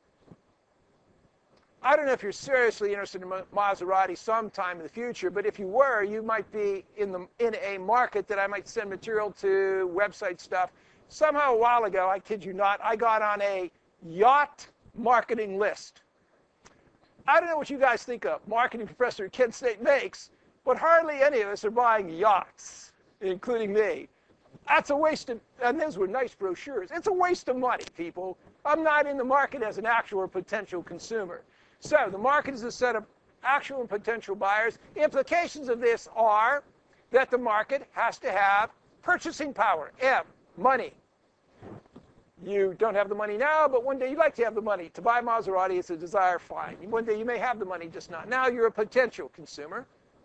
I don't know if you're seriously interested in Maserati sometime in the future, but if you were, you might be in a market that I might send material to, website stuff. Somehow a while ago, I kid you not, I got on a yacht marketing list. I don't know what you guys think of marketing professor at Kent State makes, but hardly any of us are buying yachts, including me. That's a waste of, and those were nice brochures. It's a waste of money, people. I'm not in the market as an actual or potential consumer. So the market is a set of actual and potential buyers. Implications of this are that the market has to have purchasing power, M, money. You don't have the money now, but one day you'd like to have the money. To buy Maserati, it's a desire, fine. One day you may have the money, just not now. You're a potential consumer.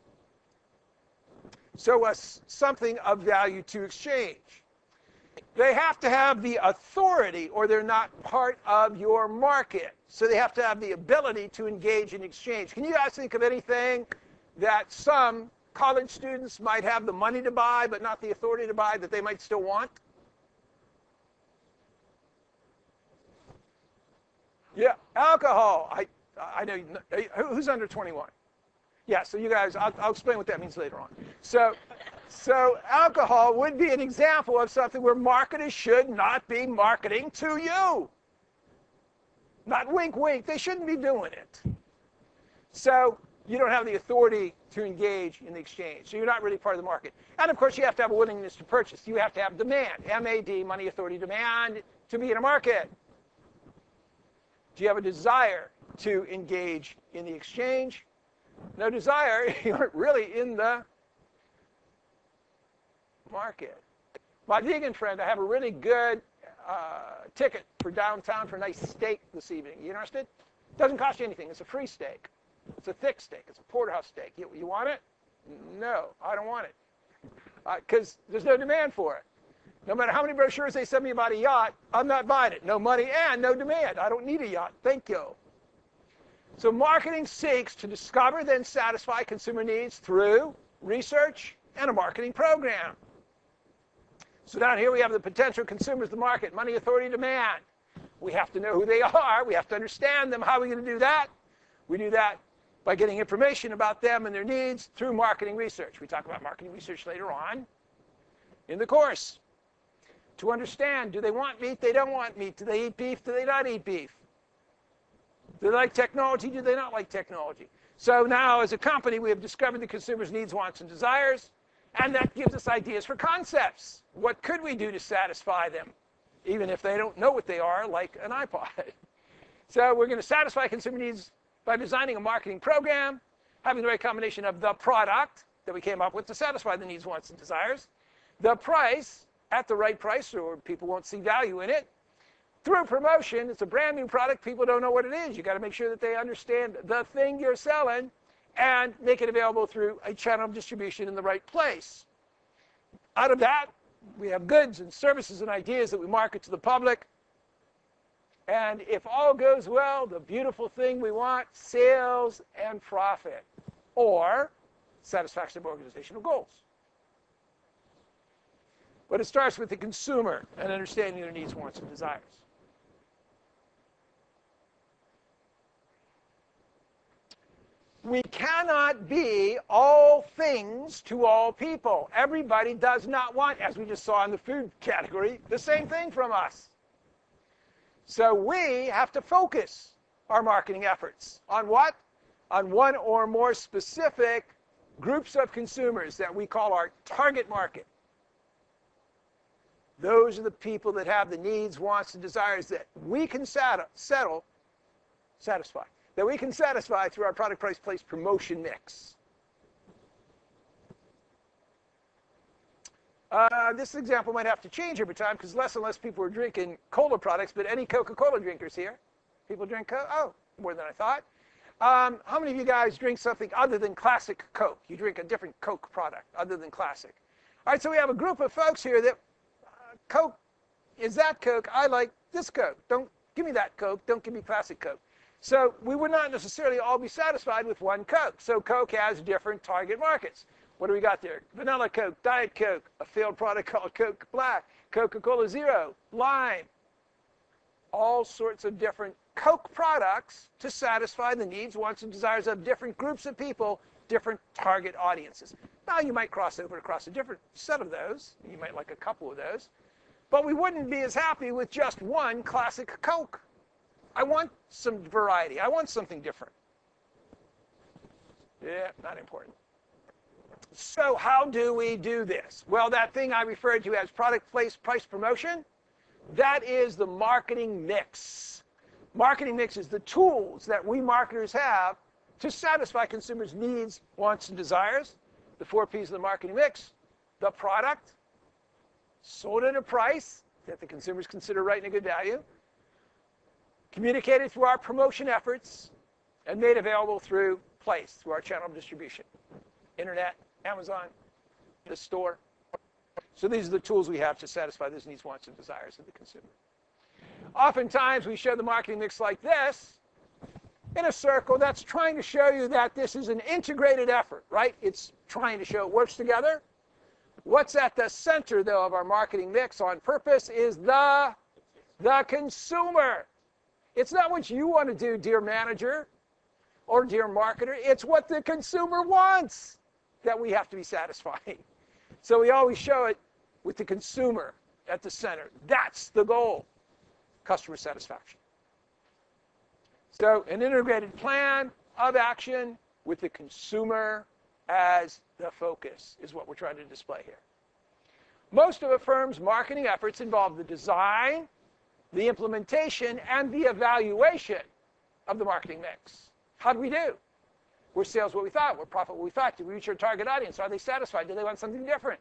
So something of value to exchange. They have to have the authority or they're not part of your market. So they have to have the ability to engage in exchange. Can you guys think of anything that some college students might have the money to buy but not the authority to buy that they might still want? Yeah, alcohol. I know, who's under 21? Yeah, so you guys, I'll explain what that means later on. So alcohol would be an example of something where marketers should not be marketing to you. Not wink, wink. They shouldn't be doing it. So you don't have the authority to engage in the exchange. So you're not really part of the market. And, of course, you have to have a willingness to purchase. You have to have demand, M-A-D, money, authority, demand, to be in a market. Do you have a desire to engage in the exchange? No desire, you're really in the market. My vegan friend, I have a really good ticket for downtown for a nice steak this evening. You interested? Doesn't cost you anything. It's a free steak. It's a thick steak. It's a porterhouse steak. You want it? No, I don't want it. Because there's no demand for it. No matter how many brochures they send me about a yacht, I'm not buying it. No money and no demand. I don't need a yacht. Thank you. So marketing seeks to discover, then satisfy consumer needs through research and a marketing program. So down here we have the potential consumers, the market, money, authority, demand. We have to know who they are. We have to understand them. How are we going to do that? We do that by getting information about them and their needs through marketing research. We talk about marketing research later on in the course. To understand, do they want meat? They don't want meat. Do they eat beef? Do they not eat beef? Do they like technology? Do they not like technology? So now, as a company, we have discovered the consumer's needs, wants, and desires, and that gives us ideas for concepts. What could we do to satisfy them, even if they don't know what they are, like an iPod? So we're going to satisfy consumer needs by designing a marketing program, having the right combination of the product that we came up with to satisfy the needs, wants, and desires, the price at the right price, or people won't see value in it. Through promotion, it's a brand new product. People don't know what it is. You got to make sure that they understand the thing you're selling and make it available through a channel of distribution in the right place. Out of that, we have goods and services and ideas that we market to the public. And if all goes well, the beautiful thing we want, sales and profit, or satisfaction of organizational goals. But it starts with the consumer and understanding their needs, wants, and desires. We cannot be all things to all people. Everybody does not want, as we just saw in the food category, the same thing from us. So we have to focus our marketing efforts on what? On one or more specific groups of consumers that we call our target market. Those are the people that have the needs, wants, and desires that we can satisfy. That we can satisfy through our product, price, place, promotion mix. This example might have to change over time because less and less people are drinking cola products, but any Coca-Cola drinkers here? People drink Coke? Oh, more than I thought. How many of you guys drink something other than classic Coke? You drink a different Coke product other than classic. All right, so we have a group of folks here that Coke is that Coke. I like this Coke. Don't give me that Coke. Don't give me classic Coke. So we would not necessarily all be satisfied with one Coke. So Coke has different target markets. What do we got there? Vanilla Coke, Diet Coke, a failed product called Coke Black, Coca-Cola Zero, Lime. All sorts of different Coke products to satisfy the needs, wants, and desires of different groups of people, different target audiences. Now you might cross over across a different set of those. You might like a couple of those. But we wouldn't be as happy with just one classic Coke. I want some variety. I want something different. Yeah, not important. So how do we do this? Well, that thing I referred to as product, place, price, promotion, that is the marketing mix. Marketing mix is the tools that we marketers have to satisfy consumers' needs, wants, and desires. The 4 P's of the marketing mix: the product, sold at a price that the consumers consider right and a good value, communicated through our promotion efforts, and made available through place, through our channel of distribution. Internet, Amazon, the store. So these are the tools we have to satisfy those needs, wants, and desires of the consumer. Oftentimes we show the marketing mix like this, in a circle. That's trying to show you that this is an integrated effort, right? It's trying to show it works together. What's at the center, though, of our marketing mix on purpose is the consumer. It's not what you want to do, dear manager or dear marketer. It's what the consumer wants that we have to be satisfying. So we always show it with the consumer at the center. That's the goal, customer satisfaction. So an integrated plan of action with the consumer as the focus is what we're trying to display here. Most of a firm's marketing efforts involve the design, the implementation, and the evaluation of the marketing mix. How do we do? Were sales what we thought? Were profit what we thought? Did we reach our target audience? Are they satisfied? Do they want something different?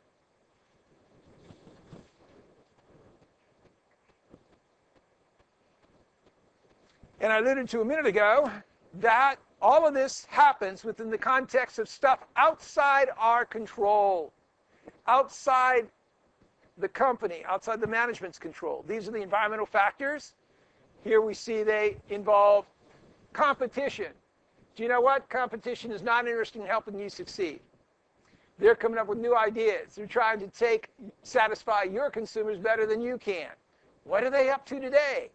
And I alluded to a minute ago that all of this happens within the context of stuff outside our control, outside the company, outside the management's control. These are the environmental factors. Here we see they involve competition. Do you know what? Competition is not interested in helping you succeed. They're coming up with new ideas. They're trying to satisfy your consumers better than you can. What are they up to today?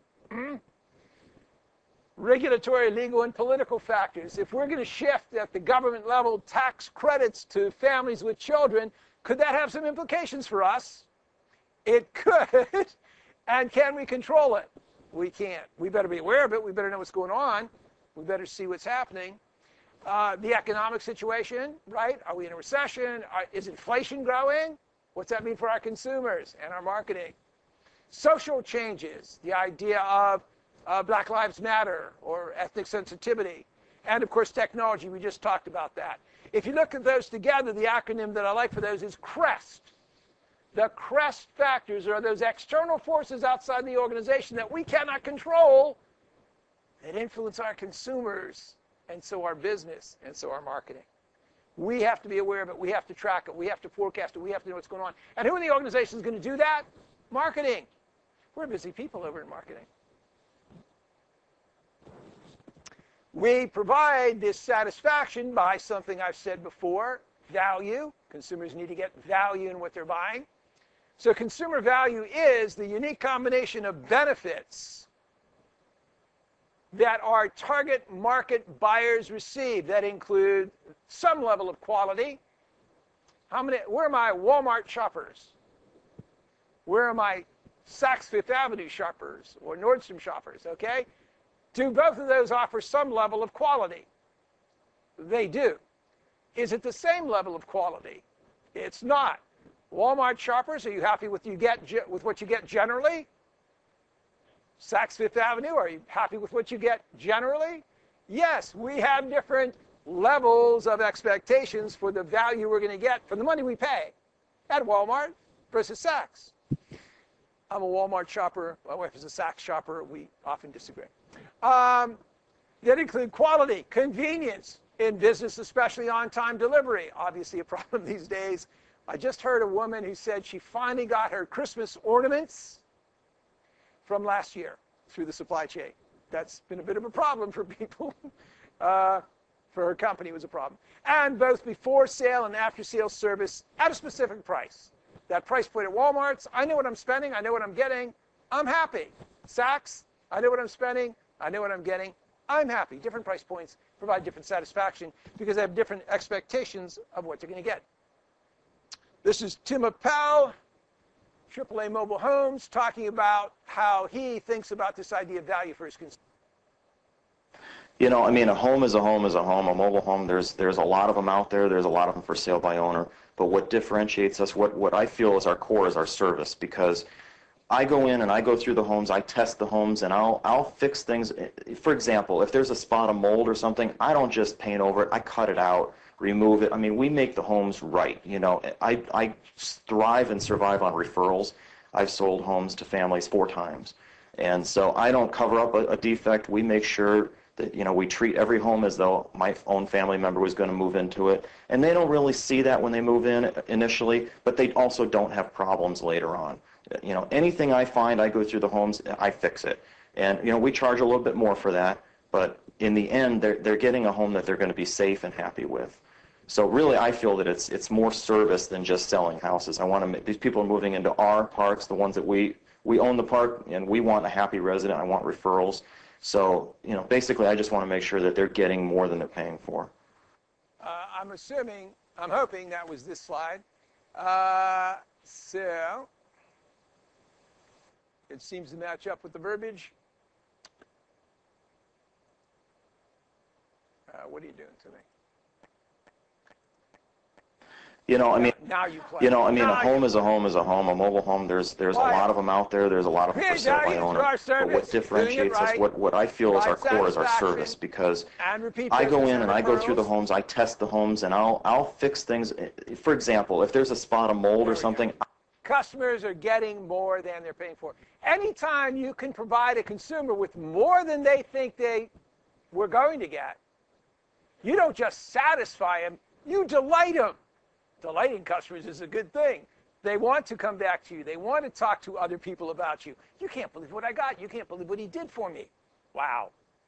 Regulatory, legal, and political factors. If we're going to shift at the government level tax credits to families with children, could that have some implications for us? It could. And can we control it? We can't. We better be aware of it. We better know what's going on. We better see what's happening. The economic situation, right? Are we in a recession? Is inflation growing? What's that mean for our consumers and our marketing? Social changes, the idea of Black Lives Matter or ethnic sensitivity. And, of course, technology. We just talked about that. If you look at those together, the acronym that I like for those is CREST. The CREST factors are those external forces outside the organization that we cannot control that influence our consumers, and so our business, and so our marketing. We have to be aware of it. We have to track it. We have to forecast it. We have to know what's going on. And who in the organization is going to do that? Marketing. We're busy people over in marketing. We provide this satisfaction by something I've said before, value. Consumers need to get value in what they're buying. So consumer value is the unique combination of benefits that our target market buyers receive that include some level of quality. Where are my Walmart shoppers? Where are my Saks Fifth Avenue shoppers or Nordstrom shoppers, okay? Do both of those offer some level of quality? They do. Is it the same level of quality? It's not. Walmart shoppers, are you happy with what you get generally? Saks Fifth Avenue, are you happy with what you get generally? Yes, we have different levels of expectations for the value we're going to get for the money we pay at Walmart versus Saks. I'm a Walmart shopper. My wife is a Saks shopper. We often disagree. That include quality, convenience in business, especially on-time delivery. Obviously a problem these days. I just heard a woman who said she finally got her Christmas ornaments from last year through the supply chain. That's been a bit of a problem for people. For her company, it was a problem. And both before sale and after sale service at a specific price. That price point at Walmart's, I know what I'm spending, I know what I'm getting, I'm happy. Saks, I know what I'm spending, I know what I'm getting, I'm happy. Different price points provide different satisfaction because they have different expectations of what you're going to get. This is Tim Appel, AAA Mobile Homes, talking about how he thinks about this idea of value for his consumers.
You know, I mean, a home is a home is a home. A mobile home, there's a lot of them out there. There's a lot of them for sale by owner. But what differentiates us, what I feel is our core, is our service. Because I go in and I go through the homes, I test the homes, and I'll fix things. For example, if there's a spot of mold or something, I don't just paint over it. I cut it out, remove it. I mean, we make the homes right. You know, I thrive and survive on referrals. I've sold homes to families 4 times. And so I don't cover up a defect. We make sure that, you know, we treat every home as though my own family member was going to move into it. And they don't really see that when they move in initially, but they also don't have problems later on. You know, anything I find, I go through the homes, I fix it. And, you know, we charge a little bit more for that, but in the end, they're getting a home that they're going to be safe and happy with. So really, I feel that it's more service than just selling houses. I want to make these people moving into our parks, the ones that we own the park, and we want a happy resident. I want referrals. So, you know, basically, I just want to make sure that they're getting more than they're paying for.
I'm hoping that was this slide. So, it seems to match up with the verbiage. What are you doing to me?
You know, I mean,
now you play.
You know, I mean, a home is a home is a home. A mobile home, there's a lot of them out there. There's a lot of them for sale by owner. But what differentiates us, what I feel is our core, is our service. Because I go in and I go through the homes, I test the homes, and I'll fix things. For example, if there's a spot of mold or something.
Customers are getting more than they're paying for. Anytime you can provide a consumer with more than they think they were going to get, you don't just satisfy them, you delight them. Delighting customers is a good thing. They want to come back to you. They want to talk to other people about you. You can't believe what I got. You can't believe what he did for me. Wow.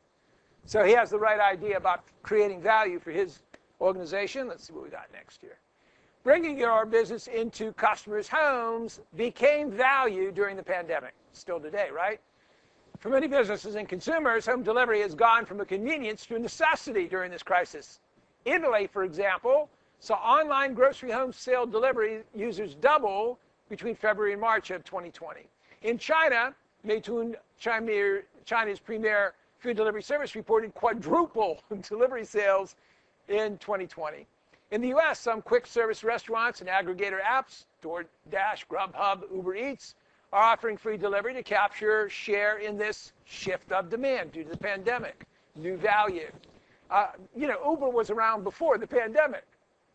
So he has the right idea about creating value for his organization. Let's see what we got next here. Bringing your business into customers' homes became value during the pandemic. Still today, right? For many businesses and consumers, home delivery has gone from a convenience to a necessity during this crisis. Italy, for example, saw online grocery home sale delivery users double between February and March of 2020. In China, Meituan, China's premier food delivery service, reported quadruple delivery sales in 2020. In the U.S., some quick service restaurants and aggregator apps, DoorDash, Grubhub, Uber Eats, are offering free delivery to capture share in this shift of demand due to the pandemic. New value. You know, Uber was around before the pandemic,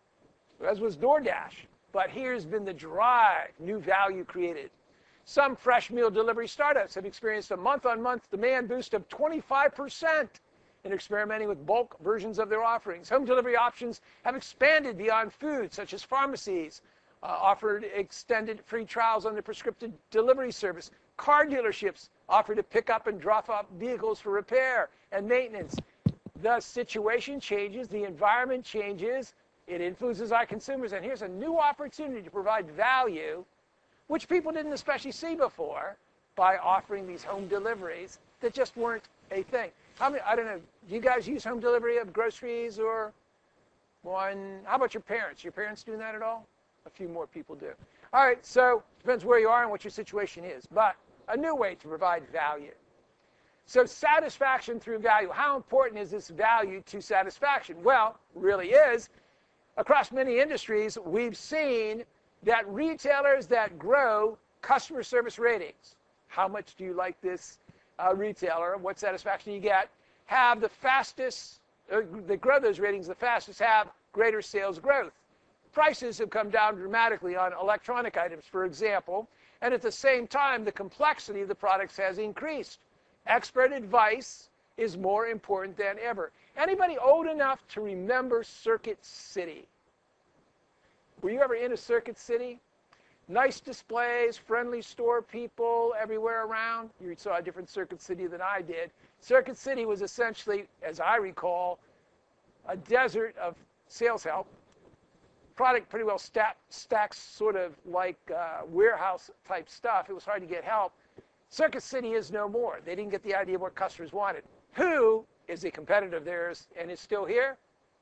as was DoorDash. But here's been the drive, new value created. Some fresh meal delivery startups have experienced a month-on-month demand boost of 25% in experimenting with bulk versions of their offerings. Home delivery options have expanded beyond food, such as pharmacies offered extended free trials on the prescriptive delivery service. Car dealerships offer to pick up and drop off vehicles for repair and maintenance. The situation changes, the environment changes, it influences our consumers, and here's a new opportunity to provide value, which people didn't especially see before, by offering these home deliveries that just weren't a thing. How many, I don't know, do you guys use home delivery of groceries or one? How about your parents? Your parents doing that at all? A few more people do. All right, so depends where you are and what your situation is, but a new way to provide value. So satisfaction through value. How important is this value to satisfaction? Well, really is. Across many industries, we've seen that retailers that grow customer service ratings, how much do you like this retailer, what satisfaction you get, have the fastest, they grow those ratings the fastest, have greater sales growth. Prices have come down dramatically on electronic items, for example, and at the same time, the complexity of the products has increased. Expert advice is more important than ever. Anybody old enough to remember Circuit City? Were you ever in a Circuit City? Nice displays, friendly store people everywhere around. You saw a different Circuit City than I did. Circuit City was essentially, as I recall, a desert of sales help. Product pretty well stacked sort of like warehouse type stuff. It was hard to get help. Circuit City is no more. They didn't get the idea of what customers wanted. Who is a competitor of theirs and is still here?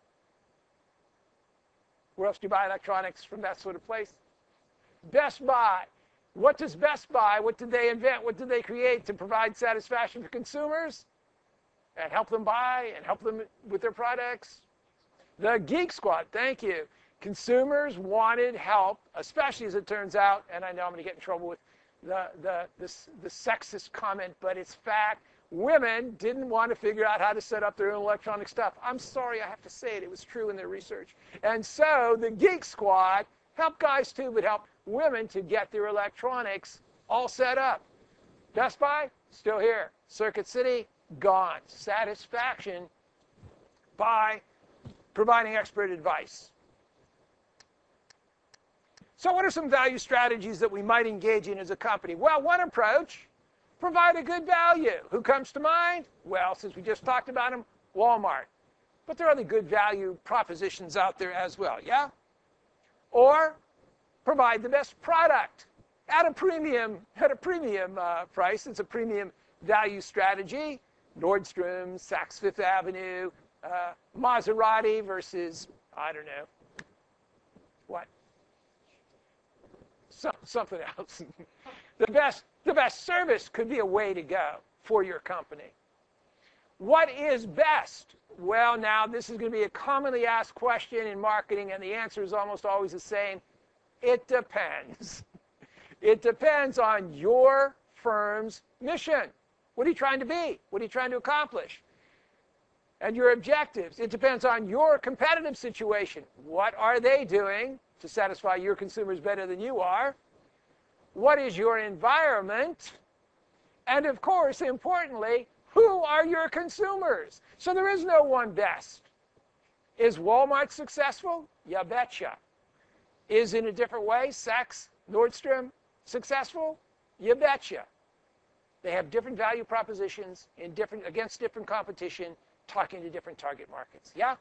Where else do you buy electronics from that sort of place? Best Buy. What does Best Buy, what did they invent? What did they create to provide satisfaction for consumers and help them buy and help them with their products? The Geek Squad, thank you. Consumers wanted help, especially as it turns out, and I know I'm going to get in trouble with the sexist comment, but it's fact. Women didn't want to figure out how to set up their own electronic stuff. I'm sorry, I have to say it. It was true in their research. And so the Geek Squad helped guys too, but helped women to get their electronics all set up. Best Buy, still here. Circuit City, gone. Satisfaction by providing expert advice. So what are some value strategies that we might engage in as a company? Well, one approach, provide a good value. Who comes to mind? Well, since we just talked about them, Walmart. But there are other good value propositions out there as well, yeah? Or provide the best product at a premium price. It's a premium value strategy. Nordstrom, Saks Fifth Avenue, Maserati versus, I don't know, what? Something else. The best service could be a way to go for your company. What is best? Well, now this is going to be a commonly asked question in marketing, and the answer is almost always the same. It depends. It depends on your firm's mission. What are you trying to be? What are you trying to accomplish? And your objectives. It depends on your competitive situation. What are they doing to satisfy your consumers better than you are? What is your environment? And of course, importantly, who are your consumers? So there is no one best. Is Walmart successful? You betcha. Is, in a different way, Saks, Nordstrom successful? You betcha. They have different value propositions against different competition, talking to different target markets. Yeah?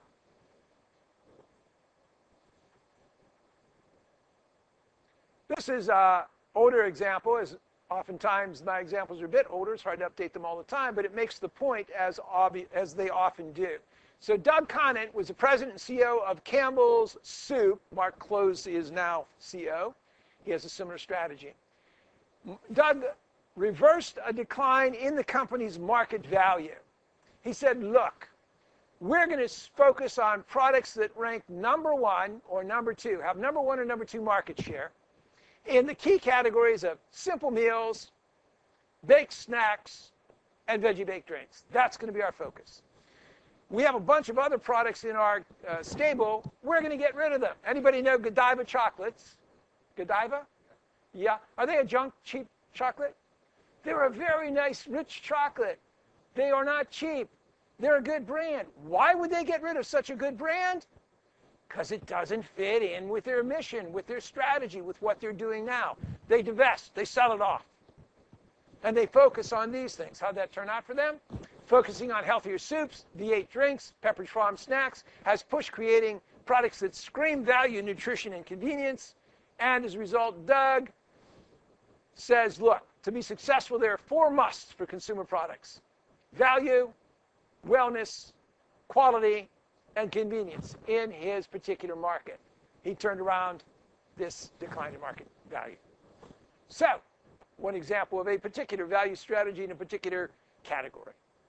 This is an older example. As oftentimes my examples are a bit older. It's hard to update them all the time, but it makes the point as they often do. So Doug Conant was the president and CEO of Campbell's Soup. Mark Close is now CEO. He has a similar strategy. Doug reversed a decline in the company's market value. He said, look, we're going to focus on products that rank number one or number two, have number one or number two market share in the key categories of simple meals, baked snacks, and veggie baked drinks. That's going to be our focus. We have a bunch of other products in our stable. We're going to get rid of them. Anybody know Godiva chocolates? Godiva? Yeah. Are they a junk, cheap chocolate? They're a very nice, rich chocolate. They are not cheap. They're a good brand. Why would they get rid of such a good brand? Because it doesn't fit in with their mission, with their strategy, with what they're doing now. They divest. They sell it off. And they focus on these things. How'd that turn out for them? Focusing on healthier soups, V8 drinks, Pepperidge Farm snacks, has pushed creating products that scream value, nutrition, and convenience. And as a result, Doug says, look, to be successful, there are 4 musts for consumer products. value, wellness, quality, and convenience in his particular market. He turned around this decline in market value. So, one example of a particular value strategy in a particular category.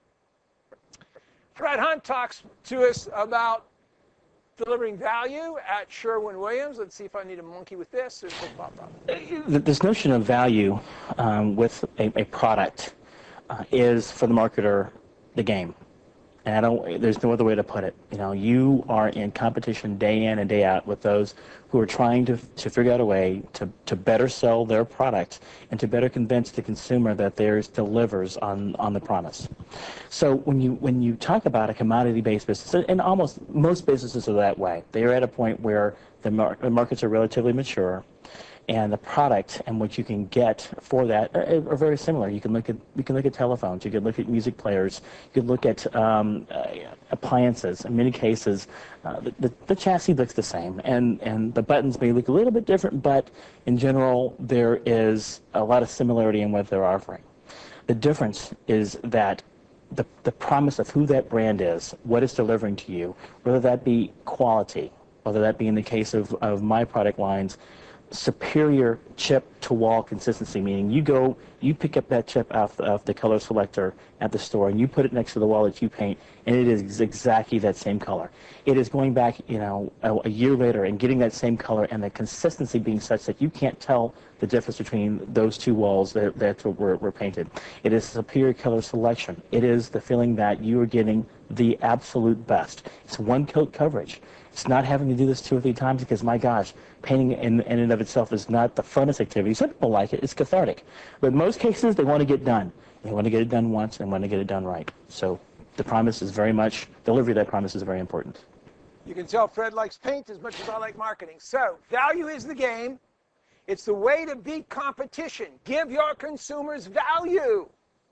Fred Hunt talks to us about delivering value at Sherwin-Williams. Let's see if I need a monkey with this. Or pop up.
This notion of value with a product is, for the marketer, the game. And there's no other way to put it. You know, you are in competition day in and day out with those who are trying to figure out a way to better sell their product and to better convince the consumer that theirs delivers on the promise. So when you talk about a commodity-based business, and almost most businesses are that way, they are at a point where the markets are relatively mature, and the product and what you can get for that are very similar. You can look at telephones, you can look at music players, you can look at appliances. In many cases, the chassis looks the same, and the buttons may look a little bit different, but in general, there is a lot of similarity in what they're offering. The difference is that the promise of who that brand is, what it's delivering to you, whether that be quality, whether that be in the case of my product lines, superior chip-to-wall consistency, meaning you pick up that chip off the color selector at the store and you put it next to the wall that you paint, and it is exactly that same color. It is going back, you know, a year later and getting that same color, and the consistency being such that you can't tell the difference between those two walls that were painted. It is superior color selection. It is the feeling that you are getting the absolute best. It's one coat coverage. It's not having to do this 2 or 3 times, because, my gosh, painting in and of itself is not the funnest activity. Some people like it. It's cathartic. But in most cases, they want to get done. They want to get it done once and want to get it done right. So the promise is very much, delivery of that promise is very important.
You can tell Fred likes paint as much as I like marketing. So value is the game. It's the way to beat competition. Give your consumers value.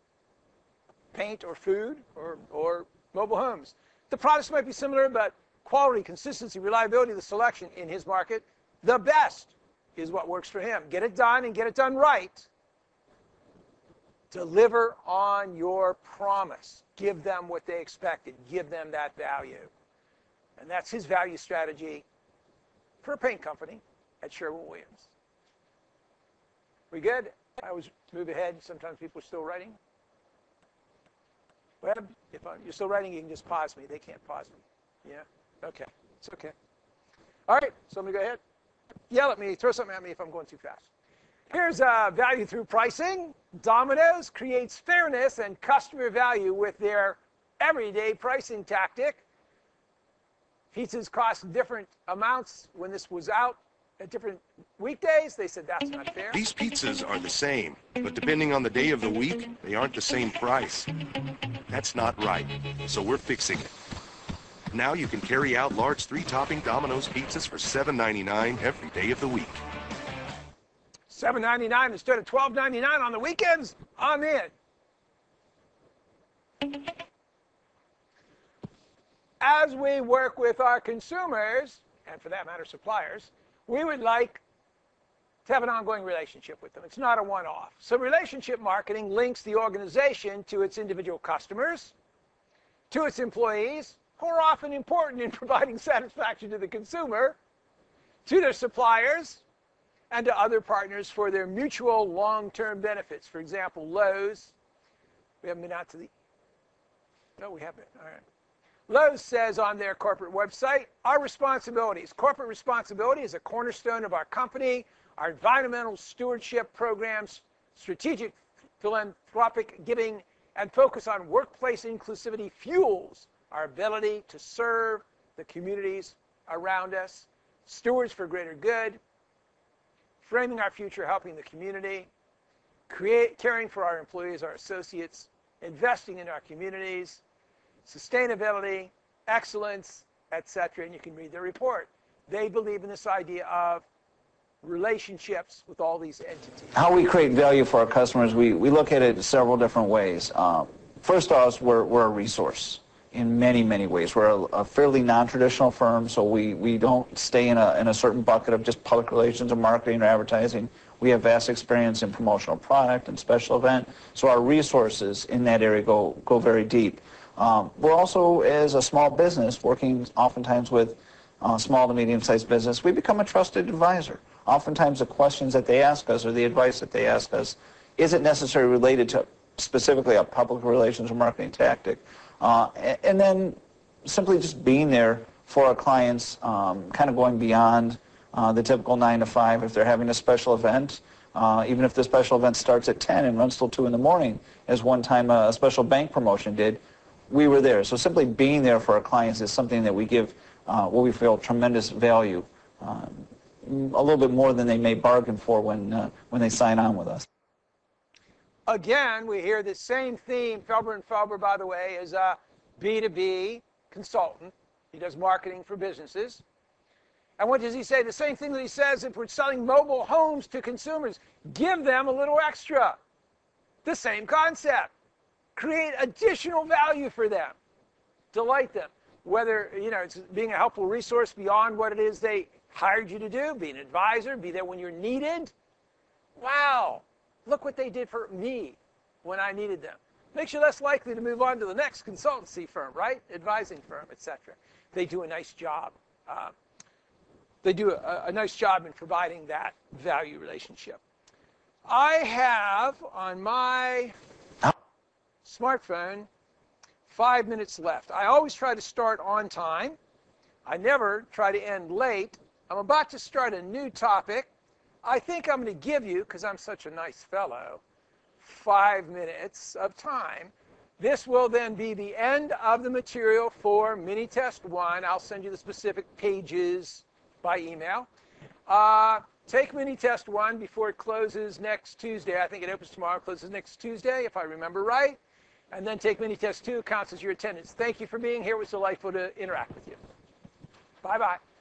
Paint or food or mobile homes. The products might be similar, but quality, consistency, reliability, the selection in his market, the best is what works for him. Get it done and get it done right. Deliver on your promise. Give them what they expected. Give them that value. And that's his value strategy for a paint company at Sherwin-Williams. We good? I always move ahead. Sometimes people are still writing. Web, if you're still writing, you can just pause me. They can't pause me. Yeah? Okay. It's okay. All right. Somebody go ahead. Yell at me. Throw something at me if I'm going too fast. Here's value through pricing. Domino's creates fairness and customer value with their everyday pricing tactic. Pizzas cost different amounts when this was out at different weekdays. They said that's not fair.
These pizzas are the same, but depending on the day of the week, they aren't the same price. That's not right, so we're fixing it. Now you can carry out large 3-topping Domino's pizzas for $7.99 every day of the week.
$7.99 instead of $12.99 on the weekends? I'm in. As we work with our consumers, and for that matter suppliers, we would like to have an ongoing relationship with them. It's not a one-off. So relationship marketing links the organization to its individual customers, to its employees, who are often important in providing satisfaction to the consumer, to their suppliers, and to other partners for their mutual long-term benefits. For example, Lowe's. We haven't been out to the... No, we haven't. All right. Lowe's says on their corporate website, our responsibilities. Corporate responsibility is a cornerstone of our company. Our environmental stewardship programs, strategic philanthropic giving, and focus on workplace inclusivity fuels our ability to serve the communities around us. Stewards for greater good, framing our future, helping the community, caring for our employees, our associates, investing in our communities, sustainability, excellence, etc. And you can read their report. They believe in this idea of relationships with all these entities.
How we create value for our customers, we look at it several different ways. First off, we're a resource in many, many ways. We're a fairly non-traditional firm, so we don't stay in a certain bucket of just public relations or marketing or advertising. We have vast experience in promotional product and special event, so our resources in that area go very deep. We're also, as a small business, working oftentimes with small to medium-sized business, we become a trusted advisor. Oftentimes the questions that they ask us or the advice that they ask us isn't necessarily related to specifically a public relations or marketing tactic. And then simply just being there for our clients, kind of going beyond the typical 9 to 5 if they're having a special event. Even if the special event starts at 10 and runs till 2 in the morning, as one time a special bank promotion did, we were there. So simply being there for our clients is something that we give what we feel tremendous value, a little bit more than they may bargain for when they sign on with us.
Again, we hear the same theme. Felber & Felber, by the way, is a B2B consultant. He does marketing for businesses. And what does he say? The same thing that he says if we're selling mobile homes to consumers. Give them a little extra. The same concept. Create additional value for them. Delight them. Whether, it's being a helpful resource beyond what it is they hired you to do, be an advisor, be there when you're needed. Wow. Look what they did for me when I needed them. Makes you less likely to move on to the next consultancy firm, right? Advising firm, etc. They do a nice job. They do a nice job in providing that value relationship. I have on my smartphone 5 minutes left. I always try to start on time. I never try to end late. I'm about to start a new topic. I think I'm going to give you, because I'm such a nice fellow, 5 minutes of time. This will then be the end of the material for mini test 1. I'll send you the specific pages by email. Take mini test 1 before it closes next Tuesday. I think it opens tomorrow, closes next Tuesday, if I remember right. And then take mini test 2, counts as your attendance. Thank you for being here. It was delightful to interact with you. Bye-bye.